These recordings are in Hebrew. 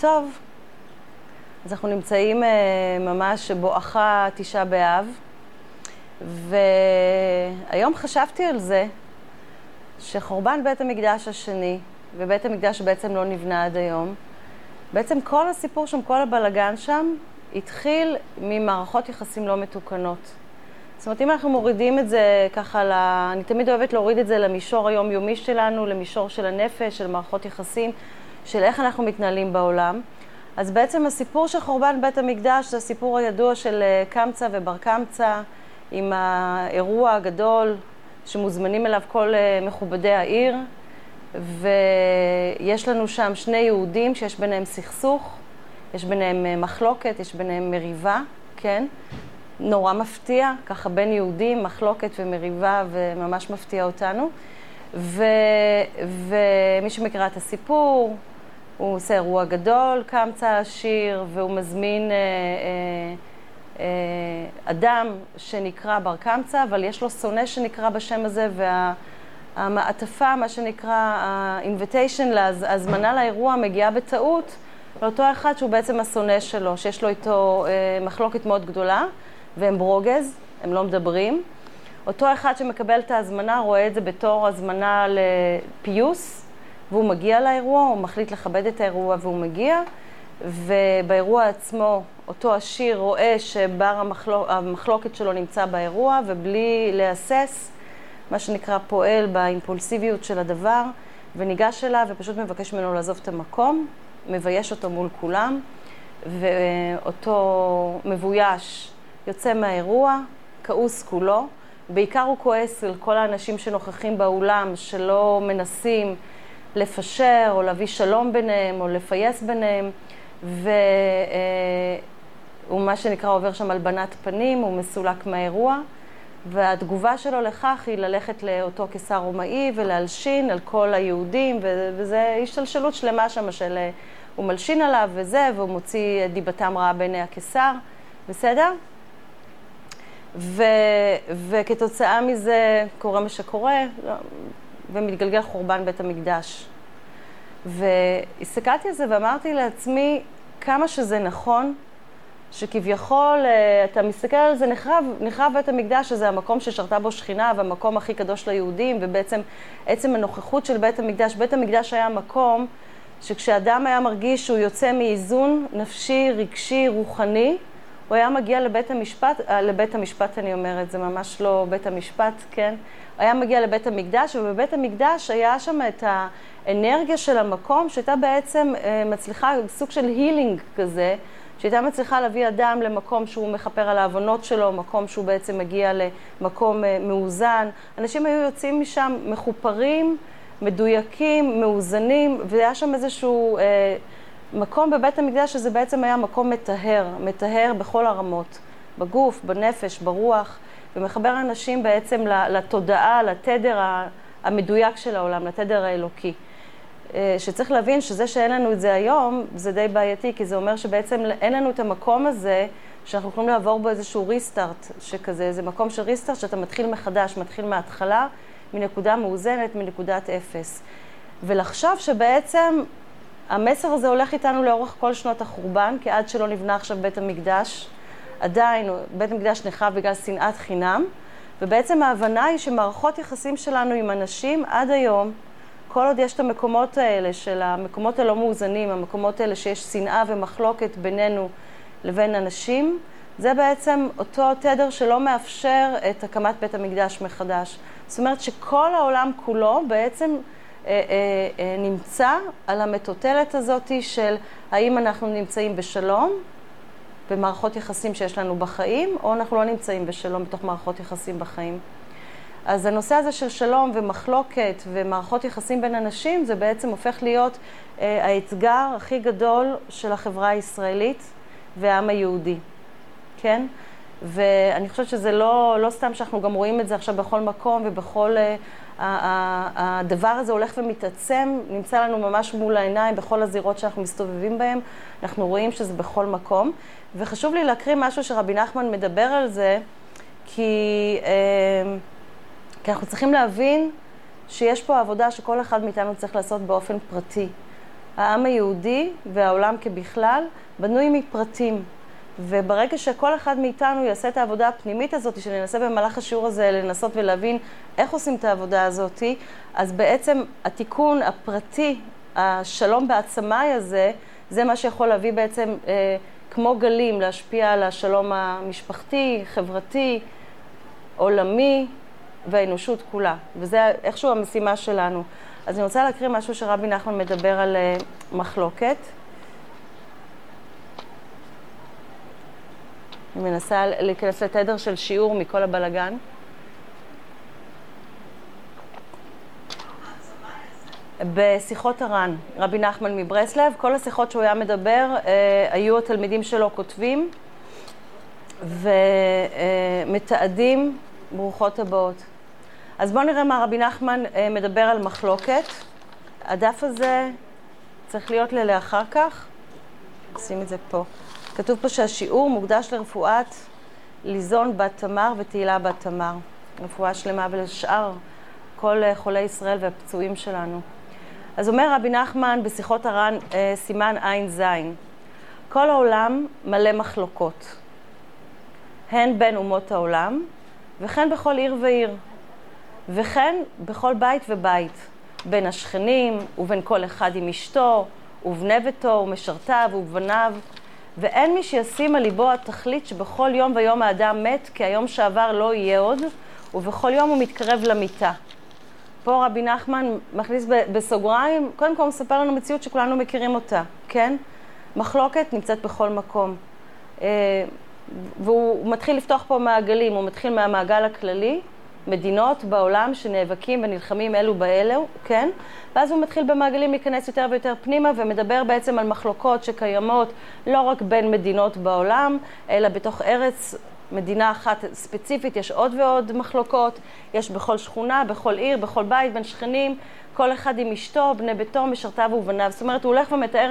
טוב. אז אנחנו נמצאים ממש בואכה תשעה באב, והיום חשבתי על זה שחורבן בית המקדש השני, ובית המקדש בעצם לא נבנה עד היום, בעצם כל הסיפור שם, כל הבלגן שם, התחיל ממערכות יחסים לא מתוקנות. זאת אומרת, אם אנחנו מורידים את זה ככה, אני תמיד אוהבת להוריד את זה למישור היומיומי שלנו, למישור של הנפש, של מערכות יחסים, של איך אנחנו מתנהלים בעולם. אז בעצם הסיפור של חורבן בית המקדש זה הסיפור הידוע של קמצא ובר קמצא, עם האירוע הגדול שמוזמנים אליו כל מכובדי העיר, ויש לנו שם שני יהודים שיש ביניהם סכסוך, יש ביניהם מחלוקת, יש ביניהם מריבה, כן? נורא מפתיע, ככה בין יהודים, מחלוקת ומריבה, וממש מפתיע אותנו. ומי שמקרא את הסיפור, הוא עושה אירוע גדול, קמצא עשיר, והוא מזמין אדם שנקרא בר קמצא, אבל יש לו שונא שנקרא בשם הזה, והמעטפה, מה שנקרא ה-invitation, ההזמנה לאירוע מגיעה בטעות לאותו אחד שהוא בעצם השונא שלו, שיש לו איתו מחלוקת מאוד גדולה, והם ברוגז, הם לא מדברים. אותו אחד שמקבל את ההזמנה רואה את זה בתור הזמנה לפיוס, והוא מגיע לאירוע, הוא מחליט לכבד את האירוע והוא מגיע, ובאירוע עצמו אותו עשיר רואה שבר המחלוקת שלו נמצא באירוע, ובלי להסס, מה שנקרא פועל באימפולסיביות של הדבר, וניגש אליו ופשוט מבקש ממנו לעזוב את המקום, מבייש אותו מול כולם, ואותו מבויש יוצא מהאירוע, כעוס כולו, בעיקר הוא כועס על כל האנשים שנוכחים באולם, שלא מנסים לפשר או להביא שלום ביניהם או לפייס ביניהם, והוא מה שנקרא עובר שם על בנת פנים, הוא מסולק מהאירוע, והתגובה שלו לכך היא ללכת לאותו קיסר רומאי ולהלשין על כל היהודים, וזה השתלשלות שלמה שם של הוא מלשין עליו וזה, והוא מוציא דיבתם רעה בעיני הקיסר, בסדר? וכתוצאה מזה קורה מה שקורה, ומתגלגל חורבן בית המקדש. והסתכלתי על זה ואמרתי לעצמי כמה שזה נכון, שכביכול אתה מסתכל על זה, נחרב בית המקדש, שזה המקום ששרתה בו שכינה והמקום הכי קדוש ליהודים, ובעצם עצם הנוכחות של בית המקדש, בית המקדש היה מקום שכשאדם היה מרגיש שהוא יוצא מאיזון נפשי, רגשי, רוחני, הוא היה מגיע לבית המשפט אני אומרת, זה ממש לא בית המשפט, כן? הוא היה מגיע לבית המקדש, ובבית המקדש היה שם את האנרגיה של המקום, שהייתה בעצם מצליחה, סוג של הילינג כזה, שהייתה מצליחה להביא אדם למקום שהוא מחפר על העוונות שלו, מקום שהוא בעצם מגיע למקום מאוזן. אנשים היו יוצאים משם מחופרים, מדויקים, מאוזנים, והיה שם איזשהו מקום בבית המקדש שזה בעצם היה מקום מטהר בכל הרמות, בגוף, בנפש, ברוח, ומחבר אנשים בעצם לתודעה, לתדר המדויק של העולם, לתדר האלוקי. שצריך להבין שזה שאין לנו את זה היום, זה די בעייתי, כי זה אומר שבעצם אין לנו את המקום הזה, שאנחנו יכולים לעבור בו איזשהו ריסטארט, שכזה, זה מקום של ריסטארט שאתה מתחיל מחדש, מתחיל מההתחלה, מנקודה מאוזנת, מנקודת אפס. ולחשוב שבעצם המסר הזה הולך איתנו לאורך כל שנות החורבן, כי עד שלא נבנה עכשיו בית המקדש, עדיין בית המקדש נחרב בגלל שנאת חינם, ובעצם ההבנה היא שמערכות יחסים שלנו עם אנשים עד היום, כל עוד יש את המקומות האלה של המקומות הלא מאוזנים, המקומות האלה שיש שנאה ומחלוקת בינינו לבין אנשים, זה בעצם אותו תדר שלא מאפשר את הקמת בית המקדש מחדש. זאת אומרת שכל העולם כולו בעצם נמצא על המטוטלת הזאת של האם אנחנו נמצאים בשלום, במערכות יחסים שיש לנו בחיים, או אנחנו לא נמצאים בשלום בתוך מערכות יחסים בחיים. אז הנושא הזה של שלום ומחלוקת ומערכות יחסים בין אנשים, זה בעצם הופך להיות האתגר הכי גדול של החברה הישראלית והעם היהודי, כן? ואני חושבת שזה לא סתם שאנחנו גם רואים את זה עכשיו בכל מקום ובכל הדבר הזה הולך ומתעצם, נמצא לנו ממש מול העיניים בכל הזירות שאנחנו מסתובבים בהן, אנחנו רואים שזה בכל מקום. וחשוב לי להקריא משהו שרבי נחמן מדבר על זה, כי אנחנו צריכים להבין שיש פה עבודה שכל אחד מאיתנו צריך לעשות באופן פרטי. העם היהודי והעולם כבכלל בנוי מפרטים. וברגע שכל אחד מאיתנו יעשה את העבודה הפנימית הזאת, שננסה במהלך השיעור הזה לנסות ולהבין איך עושים את העבודה הזאת, אז בעצם התיקון הפרטי, השלום בעצמי הזה, זה מה שיכול להביא בעצם כמו גלים להשפיע על השלום המשפחתי, חברתי, עולמי והאנושות כולה. וזה איכשהו המשימה שלנו. אז אני רוצה להקריא משהו שרבי נחמן מדבר על מחלוקת. אני מנסה להיכנס לתדר של שיעור מכל הבלגן. בשיחות הר"ן, רבי נחמן מברסלב, כל השיחות שהוא היה מדבר, היו התלמידים שלו כותבים ומתעדים. ברוכות הבאות. אז בואו נראה מה רבי נחמן מדבר על מחלוקת. הדף הזה צריך להיות לאחר כך. נשים את זה פה. כתוב פה שהשיעור מוקדש לרפואת ליזון בת תמר ותהילה בת תמר. רפואה שלמה ולשאר כל חולי ישראל והפצועים שלנו. אז אומר רבי נחמן בשיחות הר"ן סימן עין זין. כל העולם מלא מחלוקות. הן בין אומות העולם, וכן בכל עיר ועיר. וכן בכל בית ובית. בין השכנים ובין כל אחד עם אשתו, ובני ביתו ומשרתיו ובניו. ואין מי שישים על ליבו התכלית שבכל יום ויום האדם מת, כי היום שעבר לא יהיה עוד, ובכל יום הוא מתקרב למיטה. פה רבי נחמן מכניס בסוגריים, קודם כל הוא מספר לנו מציאות שכולנו מכירים אותה, כן? מחלוקת נמצאת בכל מקום. והוא מתחיל לפתוח פה מעגלים, הוא מתחיל מהמעגל הכללי, מדינות בעולם שנאבקים ונלחמים אלו באלו, כן? ואז הוא מתחיל במעגלים להיכנס יותר ויותר פנימה ומדבר בעצם על מחלוקות שקיימות לא רק בין מדינות בעולם, אלא בתוך ארץ, מדינה אחת ספציפית, יש עוד ועוד מחלוקות, יש בכל שכונה, בכל עיר, בכל בית, בין שכנים, כל אחד עם אשתו, בני ביתו, משרתיו ובניו. זאת אומרת, הוא הולך ומתאר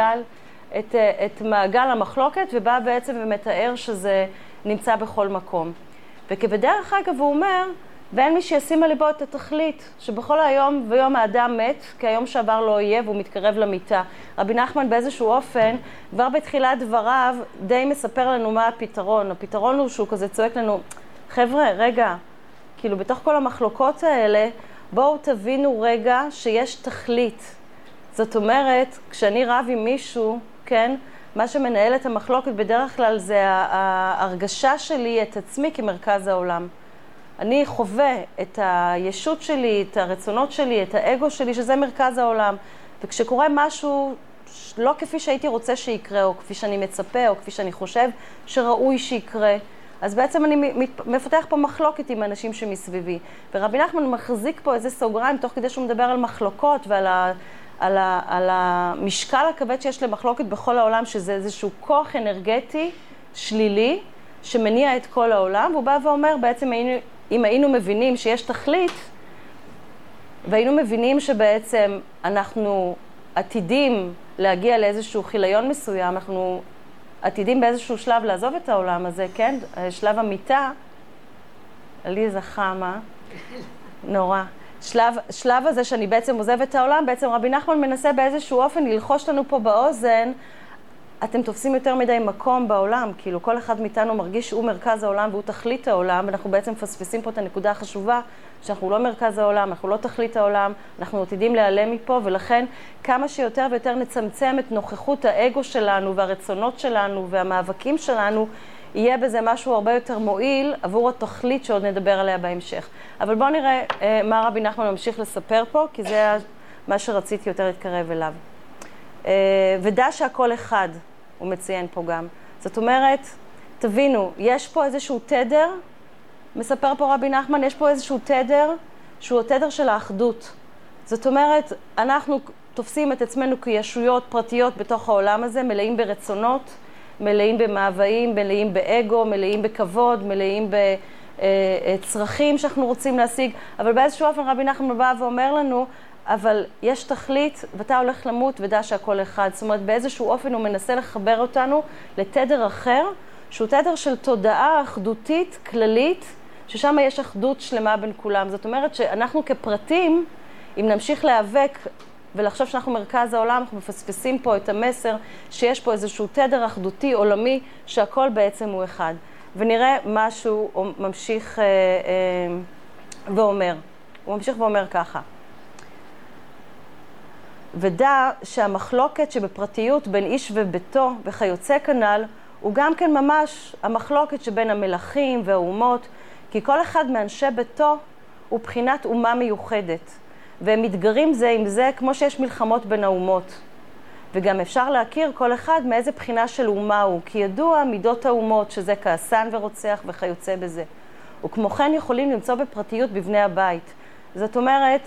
את מעגל המחלוקת, ובא בעצם ומתאר שזה נמצא בכל מקום. וכבדרך אגב הוא אומר, ואין מי שישים על ליבו את התכלית, שבכל היום ויום האדם מת, כי היום שעבר לא יהיה והוא מתקרב למיטה. רבי נחמן באיזשהו אופן, כבר בתחילת דבריו, די מספר לנו מה הפתרון. הפתרון הוא שהוא כזה צועק לנו, חבר'ה, רגע, כאילו בתוך כל המחלוקות האלה, בואו תבינו רגע שיש תכלית. זאת אומרת, כשאני רב עם מישהו, כן, מה שמנהל את המחלוקת בדרך כלל זה ההרגשה שלי את עצמי כמרכז העולם. אני חווה את הישות שלי, את הרצונות שלי, את האגו שלי, שזה מרכז העולם. וכשקורה משהו לא כפי שהייתי רוצה שיקרה, או כפי שאני מצפה, או כפי שאני חושב שראוי שיקרה, אז בעצם אני מפתח פה מחלוקת עם אנשים שמסביבי. ורבי נחמן מחזיק פה איזה סוגריים, תוך כדי שהוא מדבר על מחלוקות ועל על המשקל הכבד שיש למחלוקת בכל העולם, שזה איזשהו כוח אנרגטי שלילי שמניע את כל העולם, והוא בא ואומר בעצם אם היינו מבינים שיש תכלית, והיינו מבינים שבעצם אנחנו עתידים להגיע לאיזשהו חיליון מסוים, אנחנו עתידים באיזשהו שלב לעזוב את העולם הזה, כן? שלב המיטה, לי זה חמה, נורא. שלב הזה שאני בעצם עוזב את העולם, בעצם רבי נחמן מנסה באיזשהו אופן ללחוש לנו פה באוזן, אתם תופסים יותר מדי מקום בעולם, כאילו כל אחד מאיתנו מרגיש שהוא מרכז העולם והוא תכלית העולם, ואנחנו בעצם מפספסים פה את הנקודה החשובה, שאנחנו לא מרכז העולם, אנחנו לא תכלית העולם, אנחנו עתידים להיעלם מפה, ולכן כמה שיותר ויותר נצמצם את נוכחות האגו שלנו והרצונות שלנו והמאבקים שלנו, יהיה בזה משהו הרבה יותר מועיל עבור התכלית שעוד נדבר עליה בהמשך. אבל בואו נראה מה רבי נחמן ממשיך לספר פה, כי זה מה שרציתי יותר להתקרב אליו. ודע שהכל אחד, הוא מציין פה גם. זאת אומרת, תבינו, יש פה איזשהו תדר, מספר פה רבי נחמן, יש פה איזשהו תדר, שהוא התדר של האחדות. זאת אומרת, אנחנו תופסים את עצמנו כישויות פרטיות בתוך העולם הזה, מלאים ברצונות, מלאים במאוויים, מלאים באגו, מלאים בכבוד, מלאים בצרכים שאנחנו רוצים להשיג, אבל באיזשהו אופן רבי נחמן בא ואומר לנו, אבל יש תכלית ואתה הולך למות ודע שהכל אחד. זאת אומרת, באיזשהו אופן הוא מנסה לחבר אותנו לתדר אחר, שהוא תדר של תודעה אחדותית, כללית, ששם יש אחדות שלמה בין כולם. זאת אומרת שאנחנו כפרטים, אם נמשיך להיאבק ולחשוב שאנחנו מרכז העולם, אנחנו מפספסים פה את המסר שיש פה איזשהו תדר אחדותי עולמי, שהכל בעצם הוא אחד. ונראה משהו ממשיך ואומר. הוא ממשיך ואומר ככה. ודע שהמחלוקת שבפרטיות בין איש וביתו וכיוצא כנ"ל, הוא גם כן ממש המחלוקת שבין המלכים והאומות, כי כל אחד מאנשי ביתו הוא בחינת אומה מיוחדת, והם מתגרים זה עם זה כמו שיש מלחמות בין האומות. וגם אפשר להכיר כל אחד מאיזה בחינה של אומה הוא, כי ידוע מידות האומות שזה כעסן ורוצח וכיוצא בזה. וכמו כן יכולים למצוא בפרטיות בבני הבית. זאת אומרת,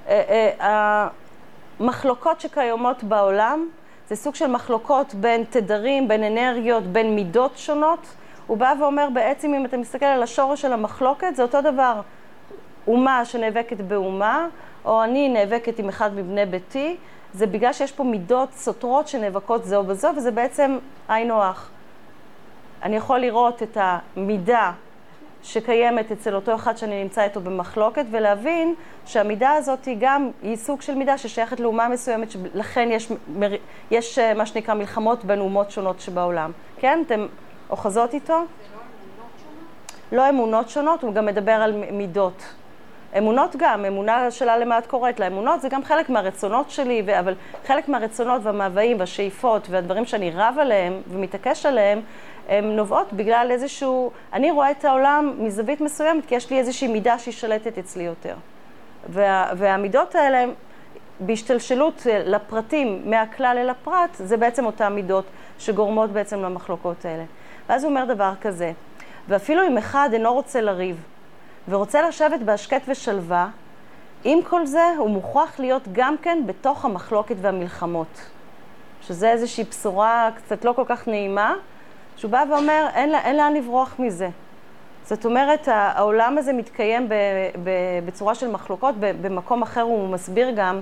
המחלוקות שקיימות בעולם, זה סוג של מחלוקות בין תדרים, בין אנרגיות, בין מידות שונות. הוא בא ואומר בעצם אם אתה מסתכל על השורש של המחלוקת, זה אותו דבר. אומה שנאבקת באומה, או אני נאבקת עם אחד מבני ביתי, זה בגלל שיש פה מידות סותרות שנאבקות זו בזו, וזה בעצם היינו הך. אני יכול לראות את המידה שקיימת אצל אותו אחד שאני נמצא איתו במחלוקת, ולהבין שהמידה הזאת היא גם, היא סוג של מידה ששייכת לאומה מסוימת, לכן יש מה שנקרא מלחמות בין אומות שונות שבעולם. כן? אתם אוחזות איתו? זה לא אמונות שונות? לא אמונות שונות, הוא גם מדבר על מידות. אמונות גם, אמונה שלה למה את קוראת לה. אמונות זה גם חלק מהרצונות שלי, אבל חלק מהרצונות והמאוויים והשאיפות והדברים שאני רב עליהם ומתעקש עליהם, הן נובעות בגלל איזשהו, אני רואה את העולם מזווית מסוימת, כי יש לי איזושהי מידה שהיא שלטת אצלי יותר. והמידות האלה, בהשתלשלות לפרטים, מהכלל אל הפרט, זה בעצם אותן מידות שגורמות בעצם למחלוקות האלה. ואז הוא אומר דבר כזה, ואפילו אם אחד אינו רוצה לריב, ורוצה לשבת בהשקט ושלווה, עם כל זה הוא מוכרח להיות גם כן בתוך המחלוקת והמלחמות. שזה איזושהי בשורה קצת לא כל כך נעימה, שהוא בא ואומר, אין לאן לברוח מזה. זאת אומרת, העולם הזה מתקיים בצורה של מחלוקות, במקום אחר הוא מסביר גם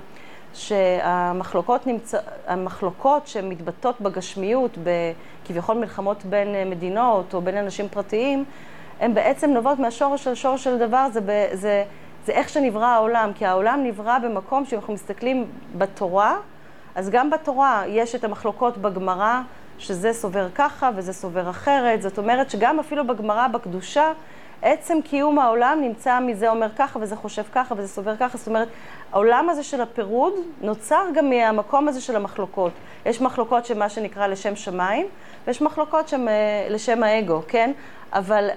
שהמחלוקות שמתבטאות בגשמיות, בכביכול מלחמות בין מדינות או בין אנשים פרטיים, הן בעצם נובעות מהשורש של דבר, זה איך שנברא העולם, כי העולם נברא במקום שאנחנו מסתכלים בתורה, אז גם בתורה יש את המחלוקות בגמרא, שזה סובר ככה וזה סובר אחרת, זאת אומרת שגם אפילו בגמרא בקדושה, עצם קיום העולם נמצא מזה אומר ככה וזה חושב ככה וזה סובר ככה, זאת אומרת, העולם הזה של הפירוד נוצר גם מהמקום הזה של המחלוקות. יש מחלוקות שמה שנקרא לשם שמיים, ויש מחלוקות לשם האגו, כן? אבל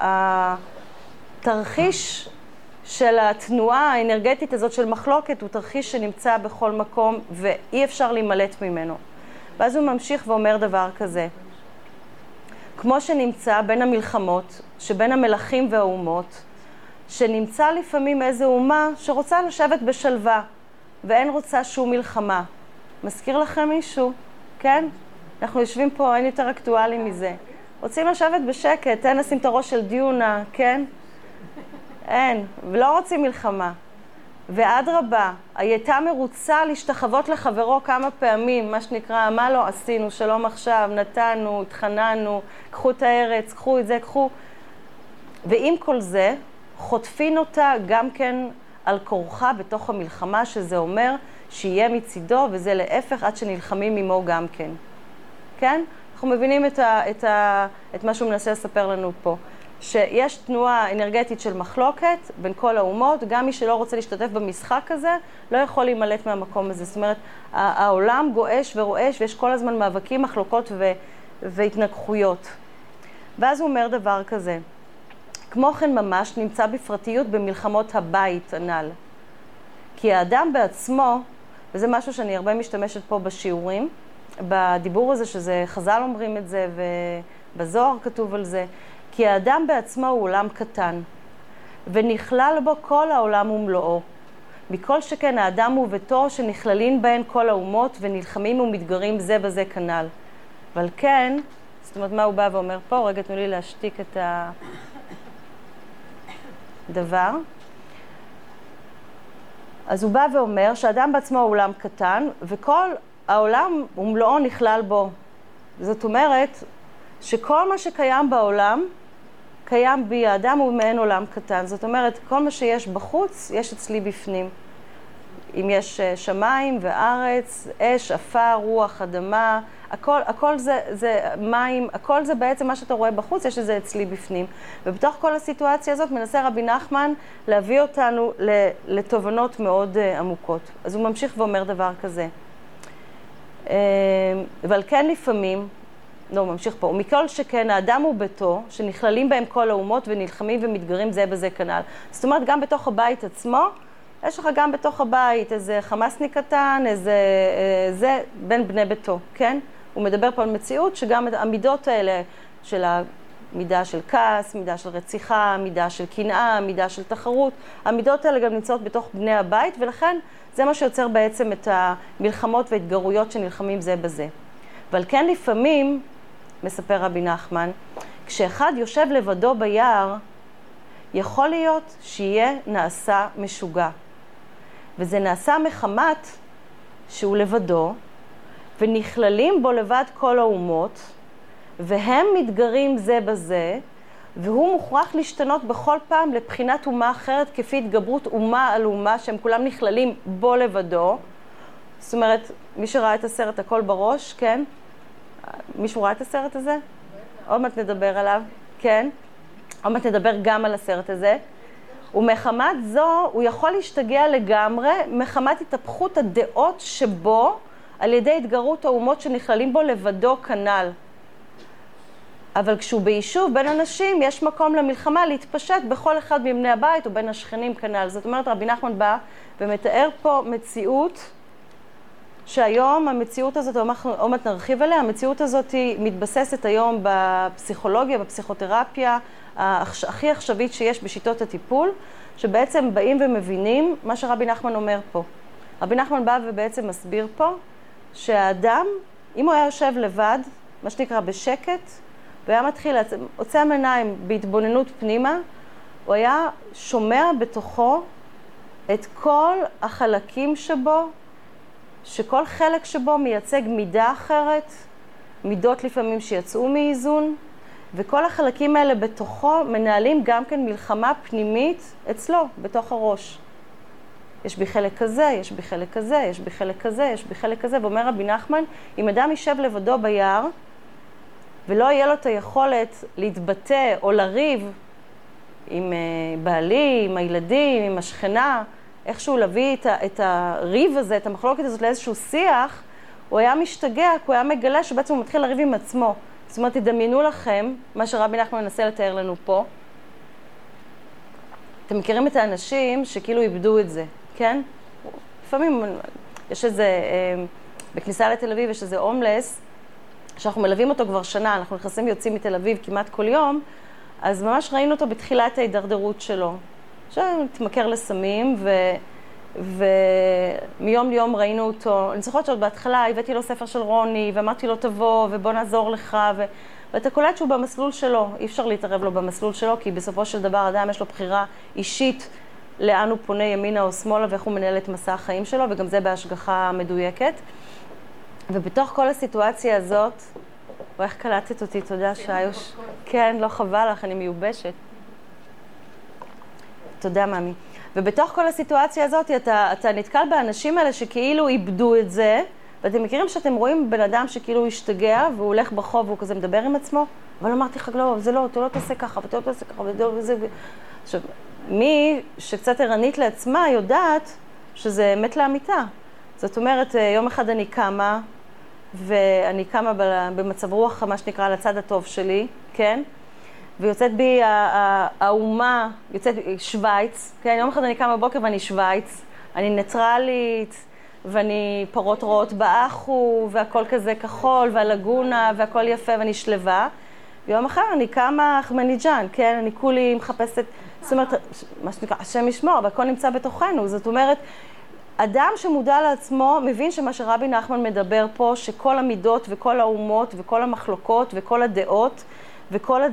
התרחיש של התנועה האנרגטית הזאת של מחלוקת הוא תרחיש שנמצא בכל מקום ואי אפשר להימלט ממנו. ואז הוא ממשיך ואומר דבר כזה, כמו שנמצא בין המלחמות, שבין המלכים והאומות, שנמצא לפעמים איזו אומה שרוצה לשבת בשלווה, ואין רוצה שום מלחמה. מזכיר לכם מישהו? כן? אנחנו יושבים פה, אין יותר אקטואלי מזה. רוצים לשבת בשקט, אין לשים את הראש של דיונה, כן? אין, ולא רוצים מלחמה. ואדרבה, הייתה מרוצה להשתחוות לחברו כמה פעמים, מה שנקרא, מה לא עשינו, שלום עכשיו, נתנו, התחננו, קחו את הארץ, קחו את זה, קחו. ועם כל זה, חוטפין אותה גם כן על כורחה בתוך המלחמה, שזה אומר שיהיה מצידו, וזה להפך עד שנלחמים עמו גם כן. כן? אנחנו מבינים את מה שהוא מנסה לספר לנו פה. שיש תנועה אנרגטית של מחלוקת בין כל האומות, גם מי שלא רוצה להשתתף במשחק הזה, לא יכול להימלט מהמקום הזה. זאת אומרת, העולם גועש ורועש, ויש כל הזמן מאבקים, מחלוקות והתנגחויות. ואז הוא אומר דבר כזה, כמו כן ממש נמצא בפרטיות במלחמות הבית הנ"ל. כי האדם בעצמו, וזה משהו שאני הרבה משתמשת פה בשיעורים, בדיבור הזה שזה חז"ל אומרים את זה, ובזוהר כתוב על זה, כי האדם בעצמו הוא עולם קטן, ונכלל בו כל העולם ומלואו. מכל שכן האדם וביתו שנכללים בהן כל האומות ונלחמים ומתגרים זה בזה כנ"ל. אבל כן, זאת אומרת מה הוא בא ואומר פה, רגע תנו לי להשתיק את הדבר. אז הוא בא ואומר שהאדם בעצמו הוא עולם קטן, וכל העולם ומלואו נכלל בו. זאת אומרת שכל מה שקיים בעולם, קיים בי, האדם הוא מעין עולם קטן. זאת אומרת, כל מה שיש בחוץ, יש אצלי בפנים. אם יש שמיים וארץ, אש, עפר, רוח, אדמה, הכל זה מים, הכל זה בעצם מה שאתה רואה בחוץ, יש את זה אצלי בפנים. ובתוך כל הסיטואציה הזאת מנסה רבי נחמן להביא אותנו לתובנות מאוד עמוקות. אז הוא ממשיך ואומר דבר כזה. אבל כן לפעמים, לא, ממשיך פה, ומכל שכן האדם וביתו, שנכללים בהם כל האומות ונלחמים ומתגרים זה בזה כנ"ל. זאת אומרת, גם בתוך הבית עצמו, יש לך גם בתוך הבית איזה חמאסניק קטן, איזה זה בין בני ביתו, כן? הוא מדבר פה על מציאות שגם המידות האלה של המידה של כעס, מידה של רציחה, מידה של קנאה, מידה של תחרות, המידות האלה גם נמצאות בתוך בני הבית, ולכן זה מה שיוצר בעצם את המלחמות והתגרויות שנלחמים זה בזה. אבל כן לפעמים, מספר רבי נחמן, כשאחד יושב לבדו ביער, יכול להיות שיהיה נעשה משוגע. וזה נעשה מחמת שהוא לבדו, ונכללים בו לבד כל האומות, והם מתגרים זה בזה, והוא מוכרח להשתנות בכל פעם לבחינת אומה אחרת, כפי התגברות אומה על אומה, שהם כולם נכללים בו לבדו. זאת אומרת, מי שראה את הסרט הכל בראש, כן? מישהו ראה את הסרט הזה? עוד מעט נדבר עליו, כן? עוד מעט נדבר גם על הסרט הזה. ומחמת זו הוא יכול להשתגע לגמרי, מחמת התהפכות הדעות שבו, על ידי התגרות האומות שנכללים בו לבדו כנ"ל. אבל כשהוא ביישוב בין אנשים, יש מקום למלחמה להתפשט בכל אחד מבני הבית או בין השכנים כנ"ל. זאת אומרת, רבי נחמן בא ומתאר פה מציאות, שהיום המציאות הזאת, עוד מעט נרחיב עליה, המציאות הזאת היא מתבססת היום בפסיכולוגיה, בפסיכותרפיה, הכי עכשווית שיש בשיטות הטיפול, שבעצם באים ומבינים מה שרבי נחמן אומר פה. רבי נחמן בא ובעצם מסביר פה שהאדם, אם הוא היה יושב לבד, מה שנקרא בשקט, והיה מתחיל, עוצם עיניים בהתבוננות פנימה, הוא היה שומע בתוכו את כל החלקים שבו, שכל חלק שבו מייצג מידה אחרת, מידות לפעמים שיצאו מאיזון, וכל החלקים האלה בתוכו מנהלים גם כן מלחמה פנימית אצלו, בתוך הראש. יש בי חלק כזה, יש בי חלק כזה, יש בי חלק כזה, יש בי חלק כזה, ואומר רבי נחמן, אם אדם יישב לבדו ביער, ולא יהיה לו את היכולת להתבטא או לריב עם בעלי, עם הילדים, עם השכנה, איכשהו להביא את הריב הזה, את המחלוקת הזאת לאיזשהו שיח, הוא היה משתגע, כי הוא היה מגלה שבעצם הוא מתחיל לריב עם עצמו. זאת אומרת, תדמיינו לכם, מה שרבי נחמן מנסה לתאר לנו פה. אתם מכירים את האנשים שכאילו איבדו את זה, כן? לפעמים יש איזה, בכניסה לתל אביב יש איזה הומלס, שאנחנו מלווים אותו כבר שנה, אנחנו נכנסים ויוצאים מתל אביב כמעט כל יום, אז ממש ראינו אותו בתחילת ההידרדרות שלו. שמתמכר לסמים, ומיום ליום ראינו אותו. אני זוכרת שעוד בהתחלה הבאתי לו ספר של רוני, ואמרתי לו תבוא, ובוא נעזור לך, ואתה קולט שהוא במסלול שלו. אי אפשר להתערב לו במסלול שלו, כי בסופו של דבר אדם יש לו בחירה אישית לאן הוא פונה ימינה או שמאלה, ואיך הוא מנהל את מסע החיים שלו, וגם זה בהשגחה מדויקת. ובתוך כל הסיטואציה הזאת, איך קלטת אותי, תודה שיוש. כן, לא חבל לך, אני מיובשת. תודה, מאמי. ובתוך כל הסיטואציה הזאת, אתה נתקל באנשים האלה שכאילו איבדו את זה, ואתם מכירים שאתם רואים בן אדם שכאילו השתגע, והוא הולך ברחוב והוא כזה מדבר עם עצמו, אבל אמרתי לך, לא, זה לא, אתה לא תעשה ככה, ואתה לא תעשה ככה, וזה... עכשיו, מי שקצת ערנית לעצמה יודעת שזה אמת לאמיתה. זאת אומרת, יום אחד אני קמה, ואני קמה במצב רוח, מה שנקרא, על הצד הטוב שלי, כן? ויוצאת בי האומה, יוצאת שוויץ, כן? יום אחד אני קמה בבוקר ואני שוויץ, אני ניטרלית, ואני פרות רואות באחו, והכל כזה כחול, והלגונה, והכל יפה, ואני שלווה. ויום אחר אני קמה אחמניג'אן, כן? אני כולי מחפשת, זאת אומרת, מה שנקרא, השם ישמור, והכל נמצא בתוכנו. זאת אומרת, אדם שמודע לעצמו מבין שמה שרבי נחמן מדבר פה, שכל המידות וכל האומות וכל המחלוקות וכל הדעות וכל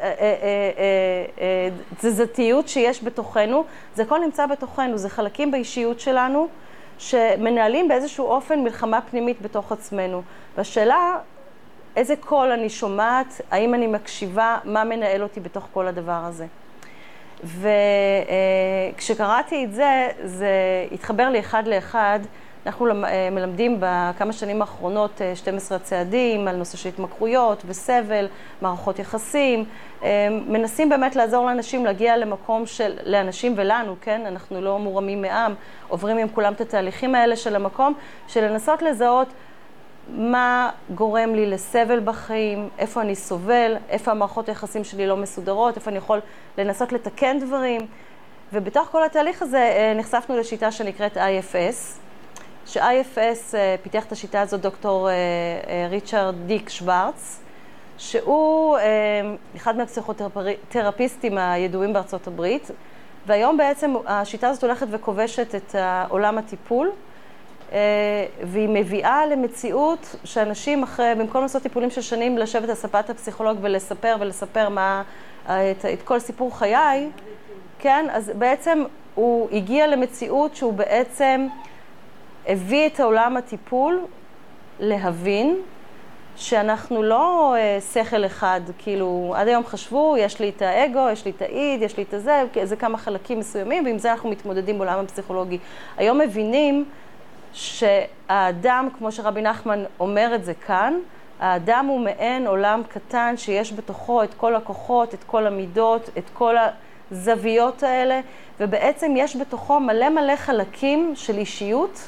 התזזתיות שיש בתוכנו, זה הכל נמצא בתוכנו, זה חלקים באישיות שלנו שמנהלים באיזשהו אופן מלחמה פנימית בתוך עצמנו. והשאלה, איזה קול אני שומעת, האם אני מקשיבה, מה מנהל אותי בתוך כל הדבר הזה. וכשקראתי את זה, זה התחבר לי אחד לאחד. אנחנו מלמדים בכמה שנים האחרונות 12 צעדים על נושא של התמכרויות וסבל, מערכות יחסים. מנסים באמת לעזור לאנשים להגיע למקום לאנשים ולנו, כן? אנחנו לא מורמים מעם, עוברים עם כולם את התהליכים האלה של המקום, של לנסות לזהות מה גורם לי לסבל בחיים, איפה אני סובל, איפה המערכות היחסים שלי לא מסודרות, איפה אני יכול לנסות לתקן דברים. ובתוך כל התהליך הזה נחשפנו לשיטה שנקראת IFS, ש-IFS פיתח את השיטה הזאת דוקטור ריצ'רד דיק שוורץ, שהוא אחד מהפסיכותרפיסטים הידועים בארצות הברית, והיום בעצם השיטה הזאת הולכת וכובשת את עולם הטיפול, והיא מביאה למציאות שאנשים במקום לעשות טיפולים של שנים, לשבת על ספת הפסיכולוג ולספר את כל סיפור חיי, כן? אז בעצם הוא הגיע למציאות שהוא בעצם הביא את העולם הטיפול להבין שאנחנו לא שכל אחד, כאילו עד היום חשבו, יש לי את האגו, יש לי את האיד, יש לי את זה כמה חלקים מסוימים, ועם זה אנחנו מתמודדים בעולם הפסיכולוגי. היום מבינים שהאדם, כמו שרבי נחמן אומר את זה כאן, האדם הוא מעין עולם קטן שיש בתוכו את כל הכוחות, את כל המידות, את כל הזוויות האלה, ובעצם יש בתוכו מלא חלקים של אישיות,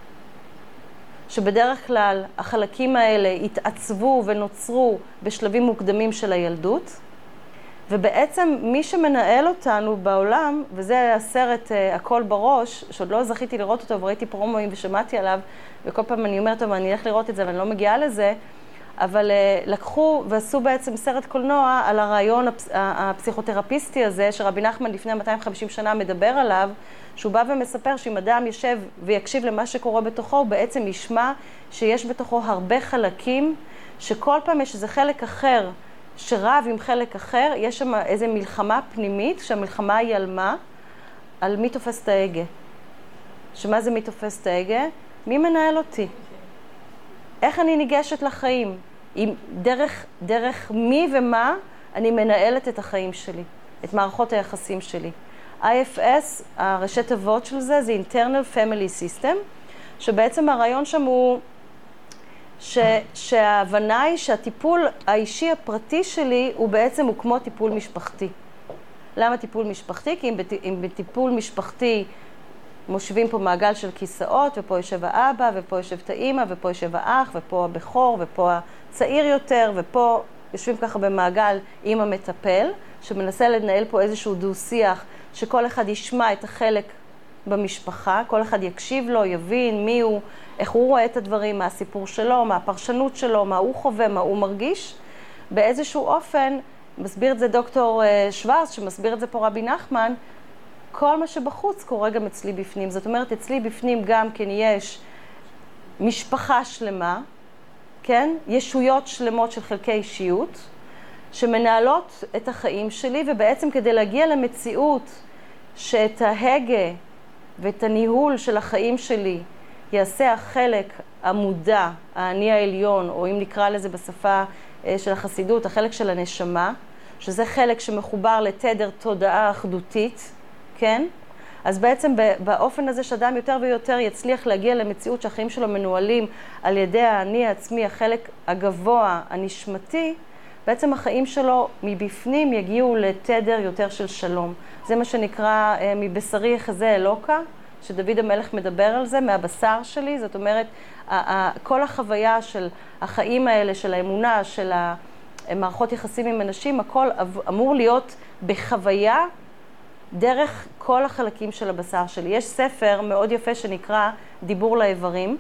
שבדרך כלל החלקים האלה התעצבו ונוצרו בשלבים מוקדמים של הילדות, ובעצם מי שמנהל אותנו בעולם, וזה הסרט הכל בראש, שעוד לא זכיתי לראות אותו וראיתי פרומואים ושמעתי עליו, וכל פעם אני אומרת, אני אלך לראות את זה ואני לא מגיעה לזה, אבל לקחו ועשו בעצם סרט קולנוע על הרעיון הפסיכותרפיסטי הזה, שרבי נחמן לפני 250 שנה מדבר עליו, שהוא בא ומספר שאם אדם יושב ויקשיב למה שקורה בתוכו, הוא בעצם ישמע שיש בתוכו הרבה חלקים, שכל פעם יש איזה חלק אחר שרב עם חלק אחר, יש שם איזו מלחמה פנימית, שהמלחמה היא על מי תופס את ההגה. שמה זה מי תופס את ההגה? מי מנהל אותי? איך אני ניגשת לחיים? דרך מי ומה אני מנהלת את החיים שלי, את מערכות היחסים שלי. IFS, הראשי תיבות של זה, זה Internal Family System, שבעצם הרעיון שם הוא שההבנה היא שהטיפול האישי הפרטי שלי הוא בעצם כמו טיפול משפחתי. למה טיפול משפחתי? כי אם בטיפול משפחתי מושבים פה מעגל של כיסאות, ופה יושב האבא, ופה יושב את האמא, ופה יושב האח, ופה הבכור, ופה הצעיר יותר, ופה יושבים ככה במעגל עם המטפל, שמנסה לנהל פה איזשהו דו-שיח, שכל אחד ישמע את החלק במשפחה, כל אחד יקשיב לו, יבין מי הוא, איך הוא רואה את הדברים, מה הסיפור שלו, מה הפרשנות שלו, מה הוא חווה, מה הוא מרגיש. באיזשהו אופן, מסביר את זה דוקטור שוורץ, שמסביר את זה פה רבי נחמן, כל מה שבחוץ קורה גם אצלי בפנים. זאת אומרת, אצלי בפנים גם כן יש משפחה שלמה, כן? ישויות שלמות של חלקי אישיות, שמנהלות את החיים שלי, ובעצם כדי להגיע למציאות שאת ההגה ואת הניהול של החיים שלי יעשה החלק המודע, האני העליון, או אם נקרא לזה בשפה של החסידות, החלק של הנשמה, שזה חלק שמחובר לתדר תודעה אחדותית, כן? אז בעצם באופן הזה שאדם יותר ויותר יצליח להגיע למציאות שהחיים שלו מנוהלים על ידי האני העצמי, החלק הגבוה, הנשמתי, בעצם החיים שלו מבפנים יגיעו לתדר יותר של שלום. זה מה שנקרא מבשרי יחזה אלוקה, שדוד המלך מדבר על זה, מהבשר שלי. זאת אומרת, כל החוויה של החיים האלה, של האמונה, של המערכות יחסים עם אנשים, הכל אמור להיות בחוויה דרך כל החלקים של הבשר שלי. יש ספר מאוד יפה שנקרא דיבור לאיברים.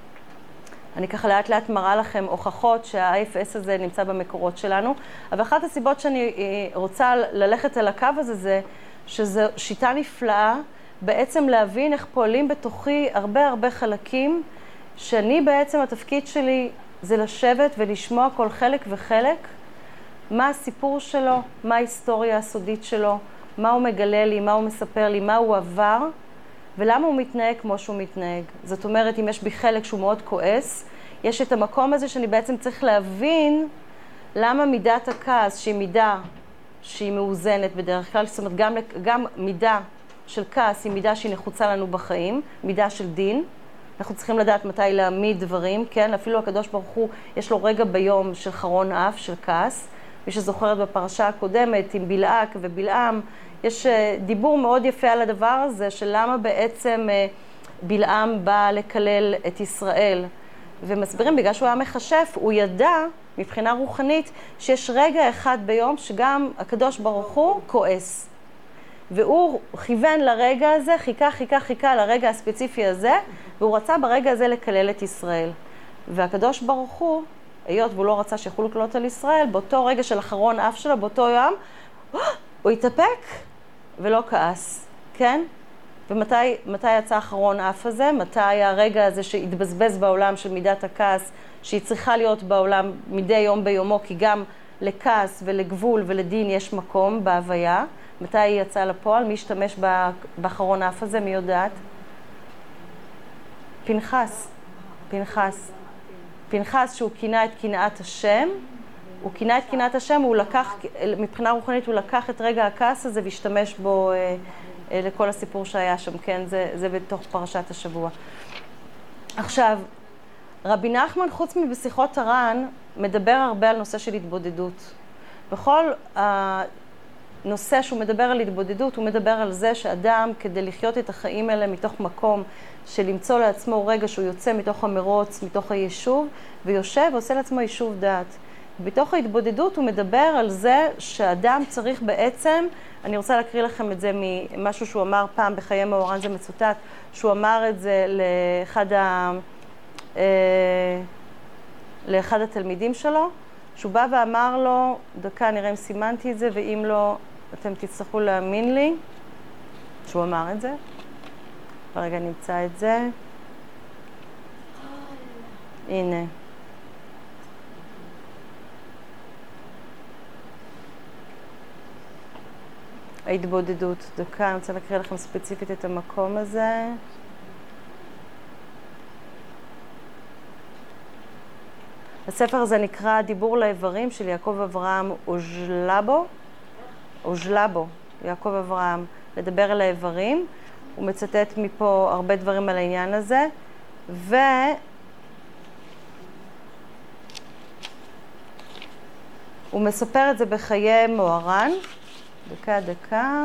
אני ככה לאט לאט מראה לכם הוכחות שה-IFS הזה נמצא במקורות שלנו. אבל אחת הסיבות שאני רוצה ללכת על הקו הזה זה שזו שיטה נפלאה בעצם להבין איך פועלים בתוכי הרבה חלקים, שאני בעצם התפקיד שלי זה לשבת ולשמוע כל חלק וחלק, מה הסיפור שלו, מה ההיסטוריה הסודית שלו, מה הוא מגלה לי, מה הוא מספר לי, מה הוא עבר, ולמה הוא מתנהג כמו שהוא מתנהג. זאת אומרת, אם יש בי חלק שהוא מאוד כועס, יש את המקום הזה שאני בעצם צריך להבין למה מידת הכעס, שהיא מידה שהיא מאוזנת בדרך כלל, זאת אומרת גם מידה של כעס היא מידה שהיא נחוצה לנו בחיים, מידה של דין. אנחנו צריכים לדעת מתי להעמיד דברים, כן? אפילו הקדוש ברוך הוא, יש לו רגע ביום של חרון אף, של כעס. מי שזוכרת בפרשה הקודמת עם בלעק ובלעם, יש דיבור מאוד יפה על הדבר הזה, של למה בעצם בלעם בא לקלל את ישראל. ומסבירים, בגלל שהוא היה מחשף, הוא ידע מבחינה רוחנית שיש רגע אחד ביום שגם הקדוש ברוך הוא כועס. והוא כיוון לרגע הזה, חיכה לרגע הספציפי הזה, והוא רצה ברגע הזה לקלל את ישראל. והקדוש ברוך הוא, היות והוא לא רצה שיכולו לקללות על ישראל, באותו רגע של אחרון אף שלו, באותו יום, הוא התאפק ולא כעס, כן? ומתי יצא אחרון אף הזה? מתי הרגע הזה שהתבזבז בעולם של מידת הכעס, שהיא צריכה להיות בעולם מדי יום ביומו, כי גם לכעס ולגבול ולדין יש מקום בהוויה. מתי היא יצאה לפועל? מי השתמש באחרון אף הזה? מי יודעת? פנחס שהוא כינה את קנאת השם, הוא כינה את קנאת השם, הוא לקח, מבחינה רוחנית הוא לקח את רגע הכעס הזה והשתמש בו לכל הסיפור שהיה שם, כן? זה בתוך פרשת השבוע. עכשיו, רבי נחמן, חוץ מבשיחות הר"ן, מדבר הרבה על נושא של התבודדות. בכל הנושא שהוא מדבר על התבודדות, הוא מדבר על זה שאדם, כדי לחיות את החיים האלה מתוך מקום של למצוא לעצמו רגע שהוא יוצא מתוך המרוץ, מתוך היישוב, ויושב ועושה לעצמו יישוב דעת. בתוך ההתבודדות הוא מדבר על זה שאדם צריך בעצם, אני רוצה להקריא לכם את זה ממשהו שהוא אמר פעם בחיי מאורן, זה מצוטט, שהוא אמר את זה לאחד התלמידים שלו, שהוא בא ואמר לו, דקה נראה אם סימנתי את זה, ואם לא אתם תצטרכו להאמין לי, שהוא אמר את זה. ברגע נמצא את זה. הנה. ההתבודדות. דקה, אני רוצה להקריא לכם ספציפית את המקום הזה. הספר הזה נקרא דיבור לאיברים של יעקב אברהם אוז'לבו, יעקב אברהם, לדבר על האיברים. הוא מצטט מפה הרבה דברים על העניין הזה, הוא מספר את זה בחיי מוהר"ן. דקה.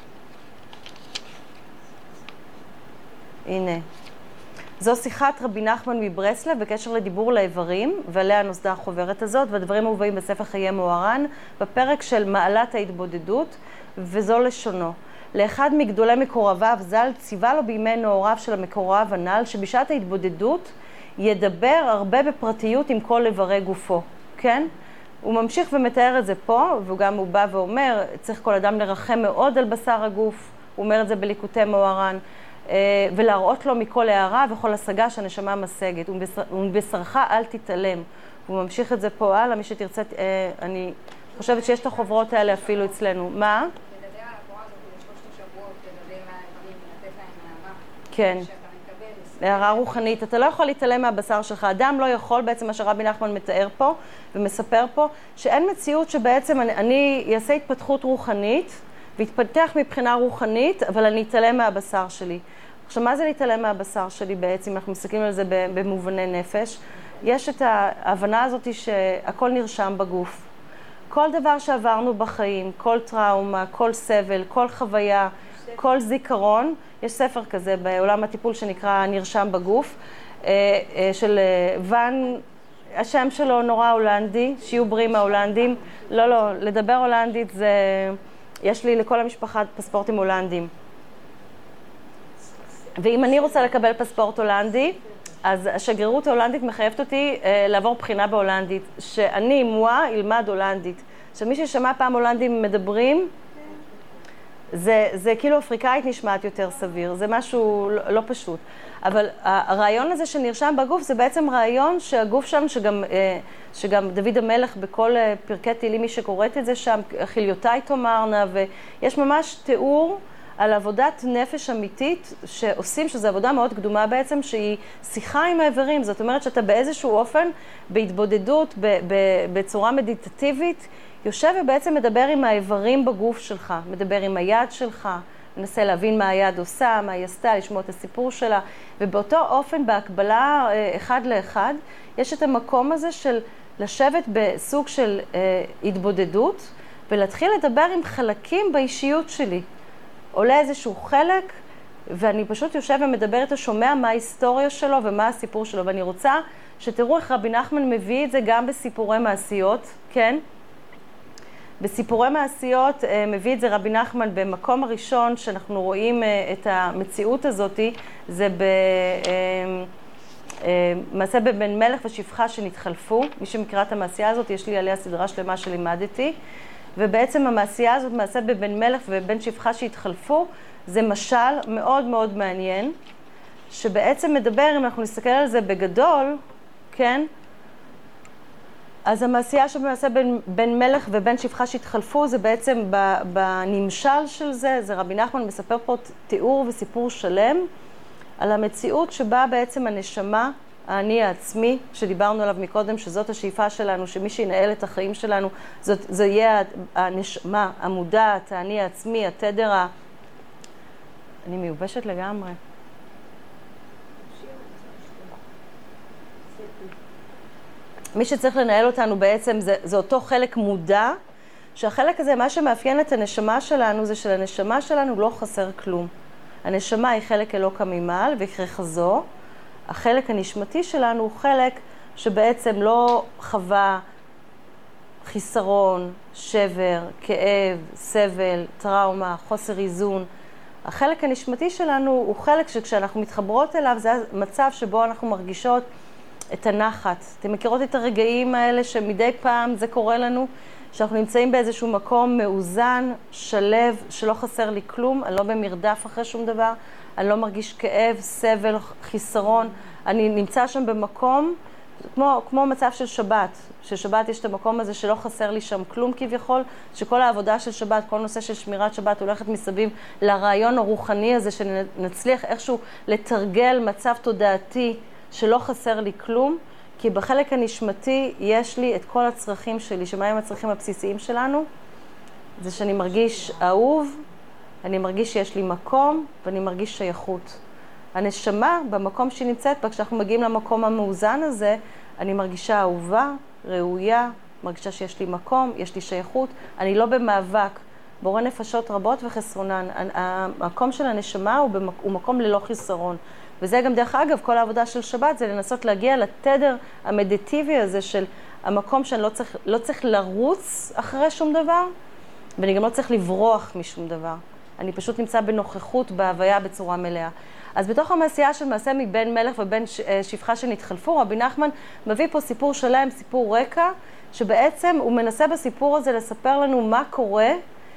הנה. זו שיחת רבי נחמן מברסלב בקשר לדיבור לאיברים, ועליה נוסדה החוברת הזאת, והדברים מובאים בספר חיי מוהר"ן, בפרק של מעלת ההתבודדות, וזו לשונו. לאחד מגדולי מקורביו ז"ל ציווה לו בימי נעוריו של המקורב הנ"ל, שבשעת ההתבודדות ידבר הרבה בפרטיות עם כל איברי גופו, כן? הוא ממשיך ומתאר את זה פה, וגם הוא בא ואומר, צריך כל אדם לרחם מאוד על בשר הגוף, הוא אומר את זה בליקוטי מוהר"ן, ולהראות לו מכל הערה וכל השגה שהנשמה משגת, ובשרך אל תתעלם. הוא ממשיך את זה פה הלאה, מי שתרצה, אני חושבת שיש את החוברות האלה אפילו אצלנו. מה? לדבר על התורה הזאת לשלושת השבועות, לדבר על הדברים, לתת להם הערה. כן. הערה רוחנית, אתה לא יכול להתעלם מהבשר שלך. אדם לא יכול, בעצם מה שרבי נחמן מתאר פה ומספר פה, שאין מציאות שבעצם אני אעשה התפתחות רוחנית, והתפתח מבחינה רוחנית, אבל אני אתעלם מהבשר שלי. עכשיו, מה זה להתעלם מהבשר שלי בעצם? אנחנו מסתכלים על זה במובני נפש. יש את ההבנה הזאת שהכל נרשם בגוף. כל דבר שעברנו בחיים, כל טראומה, כל סבל, כל חוויה, כל זיכרון, יש ספר כזה בעולם הטיפול שנקרא נרשם בגוף, של ון, השם שלו נורא הולנדי, שיהיו בריאים ההולנדים. לא, לדבר הולנדית זה, יש לי לכל המשפחה פספורטים הולנדים. ואם אני רוצה לקבל פספורט הולנדי, אז השגרירות ההולנדית מחייבת אותי לעבור בחינה בהולנדית, שאני מואה ילמד הולנדית. עכשיו, מי ששמע פעם הולנדים מדברים, זה כאילו אפריקאית נשמעת יותר סביר, זה משהו לא פשוט. אבל הרעיון הזה שנרשם בגוף זה בעצם רעיון שהגוף שם, שגם דוד המלך בכל פרקי תהילים, מי שקוראת את זה שם, חיליותיי תאמרנה, ויש ממש תיאור על עבודת נפש אמיתית שעושים, שזו עבודה מאוד קדומה בעצם, שהיא שיחה עם האיברים. זאת אומרת שאתה באיזשהו אופן, בהתבודדות, בצורה מדיטטיבית, יושב ובעצם מדבר עם האיברים בגוף שלך, מדבר עם היד שלך, מנסה להבין מה היד עושה, מה היא עשתה, לשמוע את הסיפור שלה, ובאותו אופן, בהקבלה אחד לאחד, יש את המקום הזה של לשבת בסוג של התבודדות, ולהתחיל לדבר עם חלקים באישיות שלי. עולה איזשהו חלק, ואני פשוט יושב ומדבר איתו, שומע מה ההיסטוריה שלו ומה הסיפור שלו, ואני רוצה שתראו איך רבי נחמן מביא את זה גם בסיפורי מעשיות, כן? בסיפורי מעשיות מביא את זה רבי נחמן במקום הראשון שאנחנו רואים את המציאות הזאת, זה מעשה בבן מלך ושפחה שנתחלפו. מי שמקרא את המעשייה הזאת, יש לי עליה סדרה שלמה שלימדתי, ובעצם המעשייה הזאת, מעשה בבן מלך ובן שפחה שהתחלפו, זה משל מאוד מאוד מעניין, שבעצם מדבר, אם אנחנו נסתכל על זה בגדול, כן? אז המעשייה שבמעשה בין מלך ובין שפחה שהתחלפו, זה בעצם בנמשל של זה, זה רבי נחמן מספר פה תיאור וסיפור שלם, על המציאות שבה בעצם הנשמה, האני העצמי, שדיברנו עליו מקודם, שזאת השאיפה שלנו, שמי שינהל את החיים שלנו, זה יהיה הנשמה, המודעת, האני העצמי, התדר אני מיובשת לגמרי. מי שצריך לנהל אותנו בעצם זה אותו חלק מודע, שהחלק הזה, מה שמאפיין את הנשמה שלנו, זה שלנשמה שלנו לא חסר כלום. הנשמה היא חלק אלוקא ממעל וכרחזו. החלק הנשמתי שלנו הוא חלק שבעצם לא חווה חיסרון, שבר, כאב, סבל, טראומה, חוסר איזון. החלק הנשמתי שלנו הוא חלק שכשאנחנו מתחברות אליו, זה המצב שבו אנחנו מרגישות את הנחת. אתם מכירות את הרגעים האלה שמדי פעם זה קורה לנו, שאנחנו נמצאים באיזשהו מקום מאוזן, שלב, שלא חסר לי כלום, אני לא במרדף אחרי שום דבר, אני לא מרגיש כאב, סבל, חיסרון, אני נמצא שם במקום, כמו מצב של שבת, ששבת יש את המקום הזה שלא חסר לי שם כלום כביכול, שכל העבודה של שבת, כל נושא של שמירת שבת הולכת מסביב לרעיון הרוחני הזה, שנצליח איכשהו לתרגל מצב תודעתי שלא חסר לי כלום, כי בחלק הנשמתי יש לי את כל הצרכים שלי, שמהם הצרכים הבסיסיים שלנו, זה שאני מרגיש אהוב, אני מרגיש שיש לי מקום, ואני מרגיש שייכות. הנשמה, במקום שהיא נמצאת בה, כשאנחנו מגיעים למקום המאוזן הזה, אני מרגישה אהובה, ראויה, מרגישה שיש לי מקום, יש לי שייכות, אני לא במאבק, בורא נפשות רבות וחסרונן. המקום של הנשמה הוא מקום ללא חיסרון. וזה גם דרך אגב, כל העבודה של שבת זה לנסות להגיע לתדר המדיטיבי הזה של המקום שאני לא צריך לרוץ אחרי שום דבר, ואני גם לא צריך לברוח משום דבר. אני פשוט נמצא בנוכחות, בהוויה בצורה מלאה. אז בתוך המעשייה של מעשה מבן מלך ובן שפחה שנתחלפו, רבי נחמן מביא פה סיפור שלם, סיפור רקע, שבעצם הוא מנסה בסיפור הזה לספר לנו מה קורה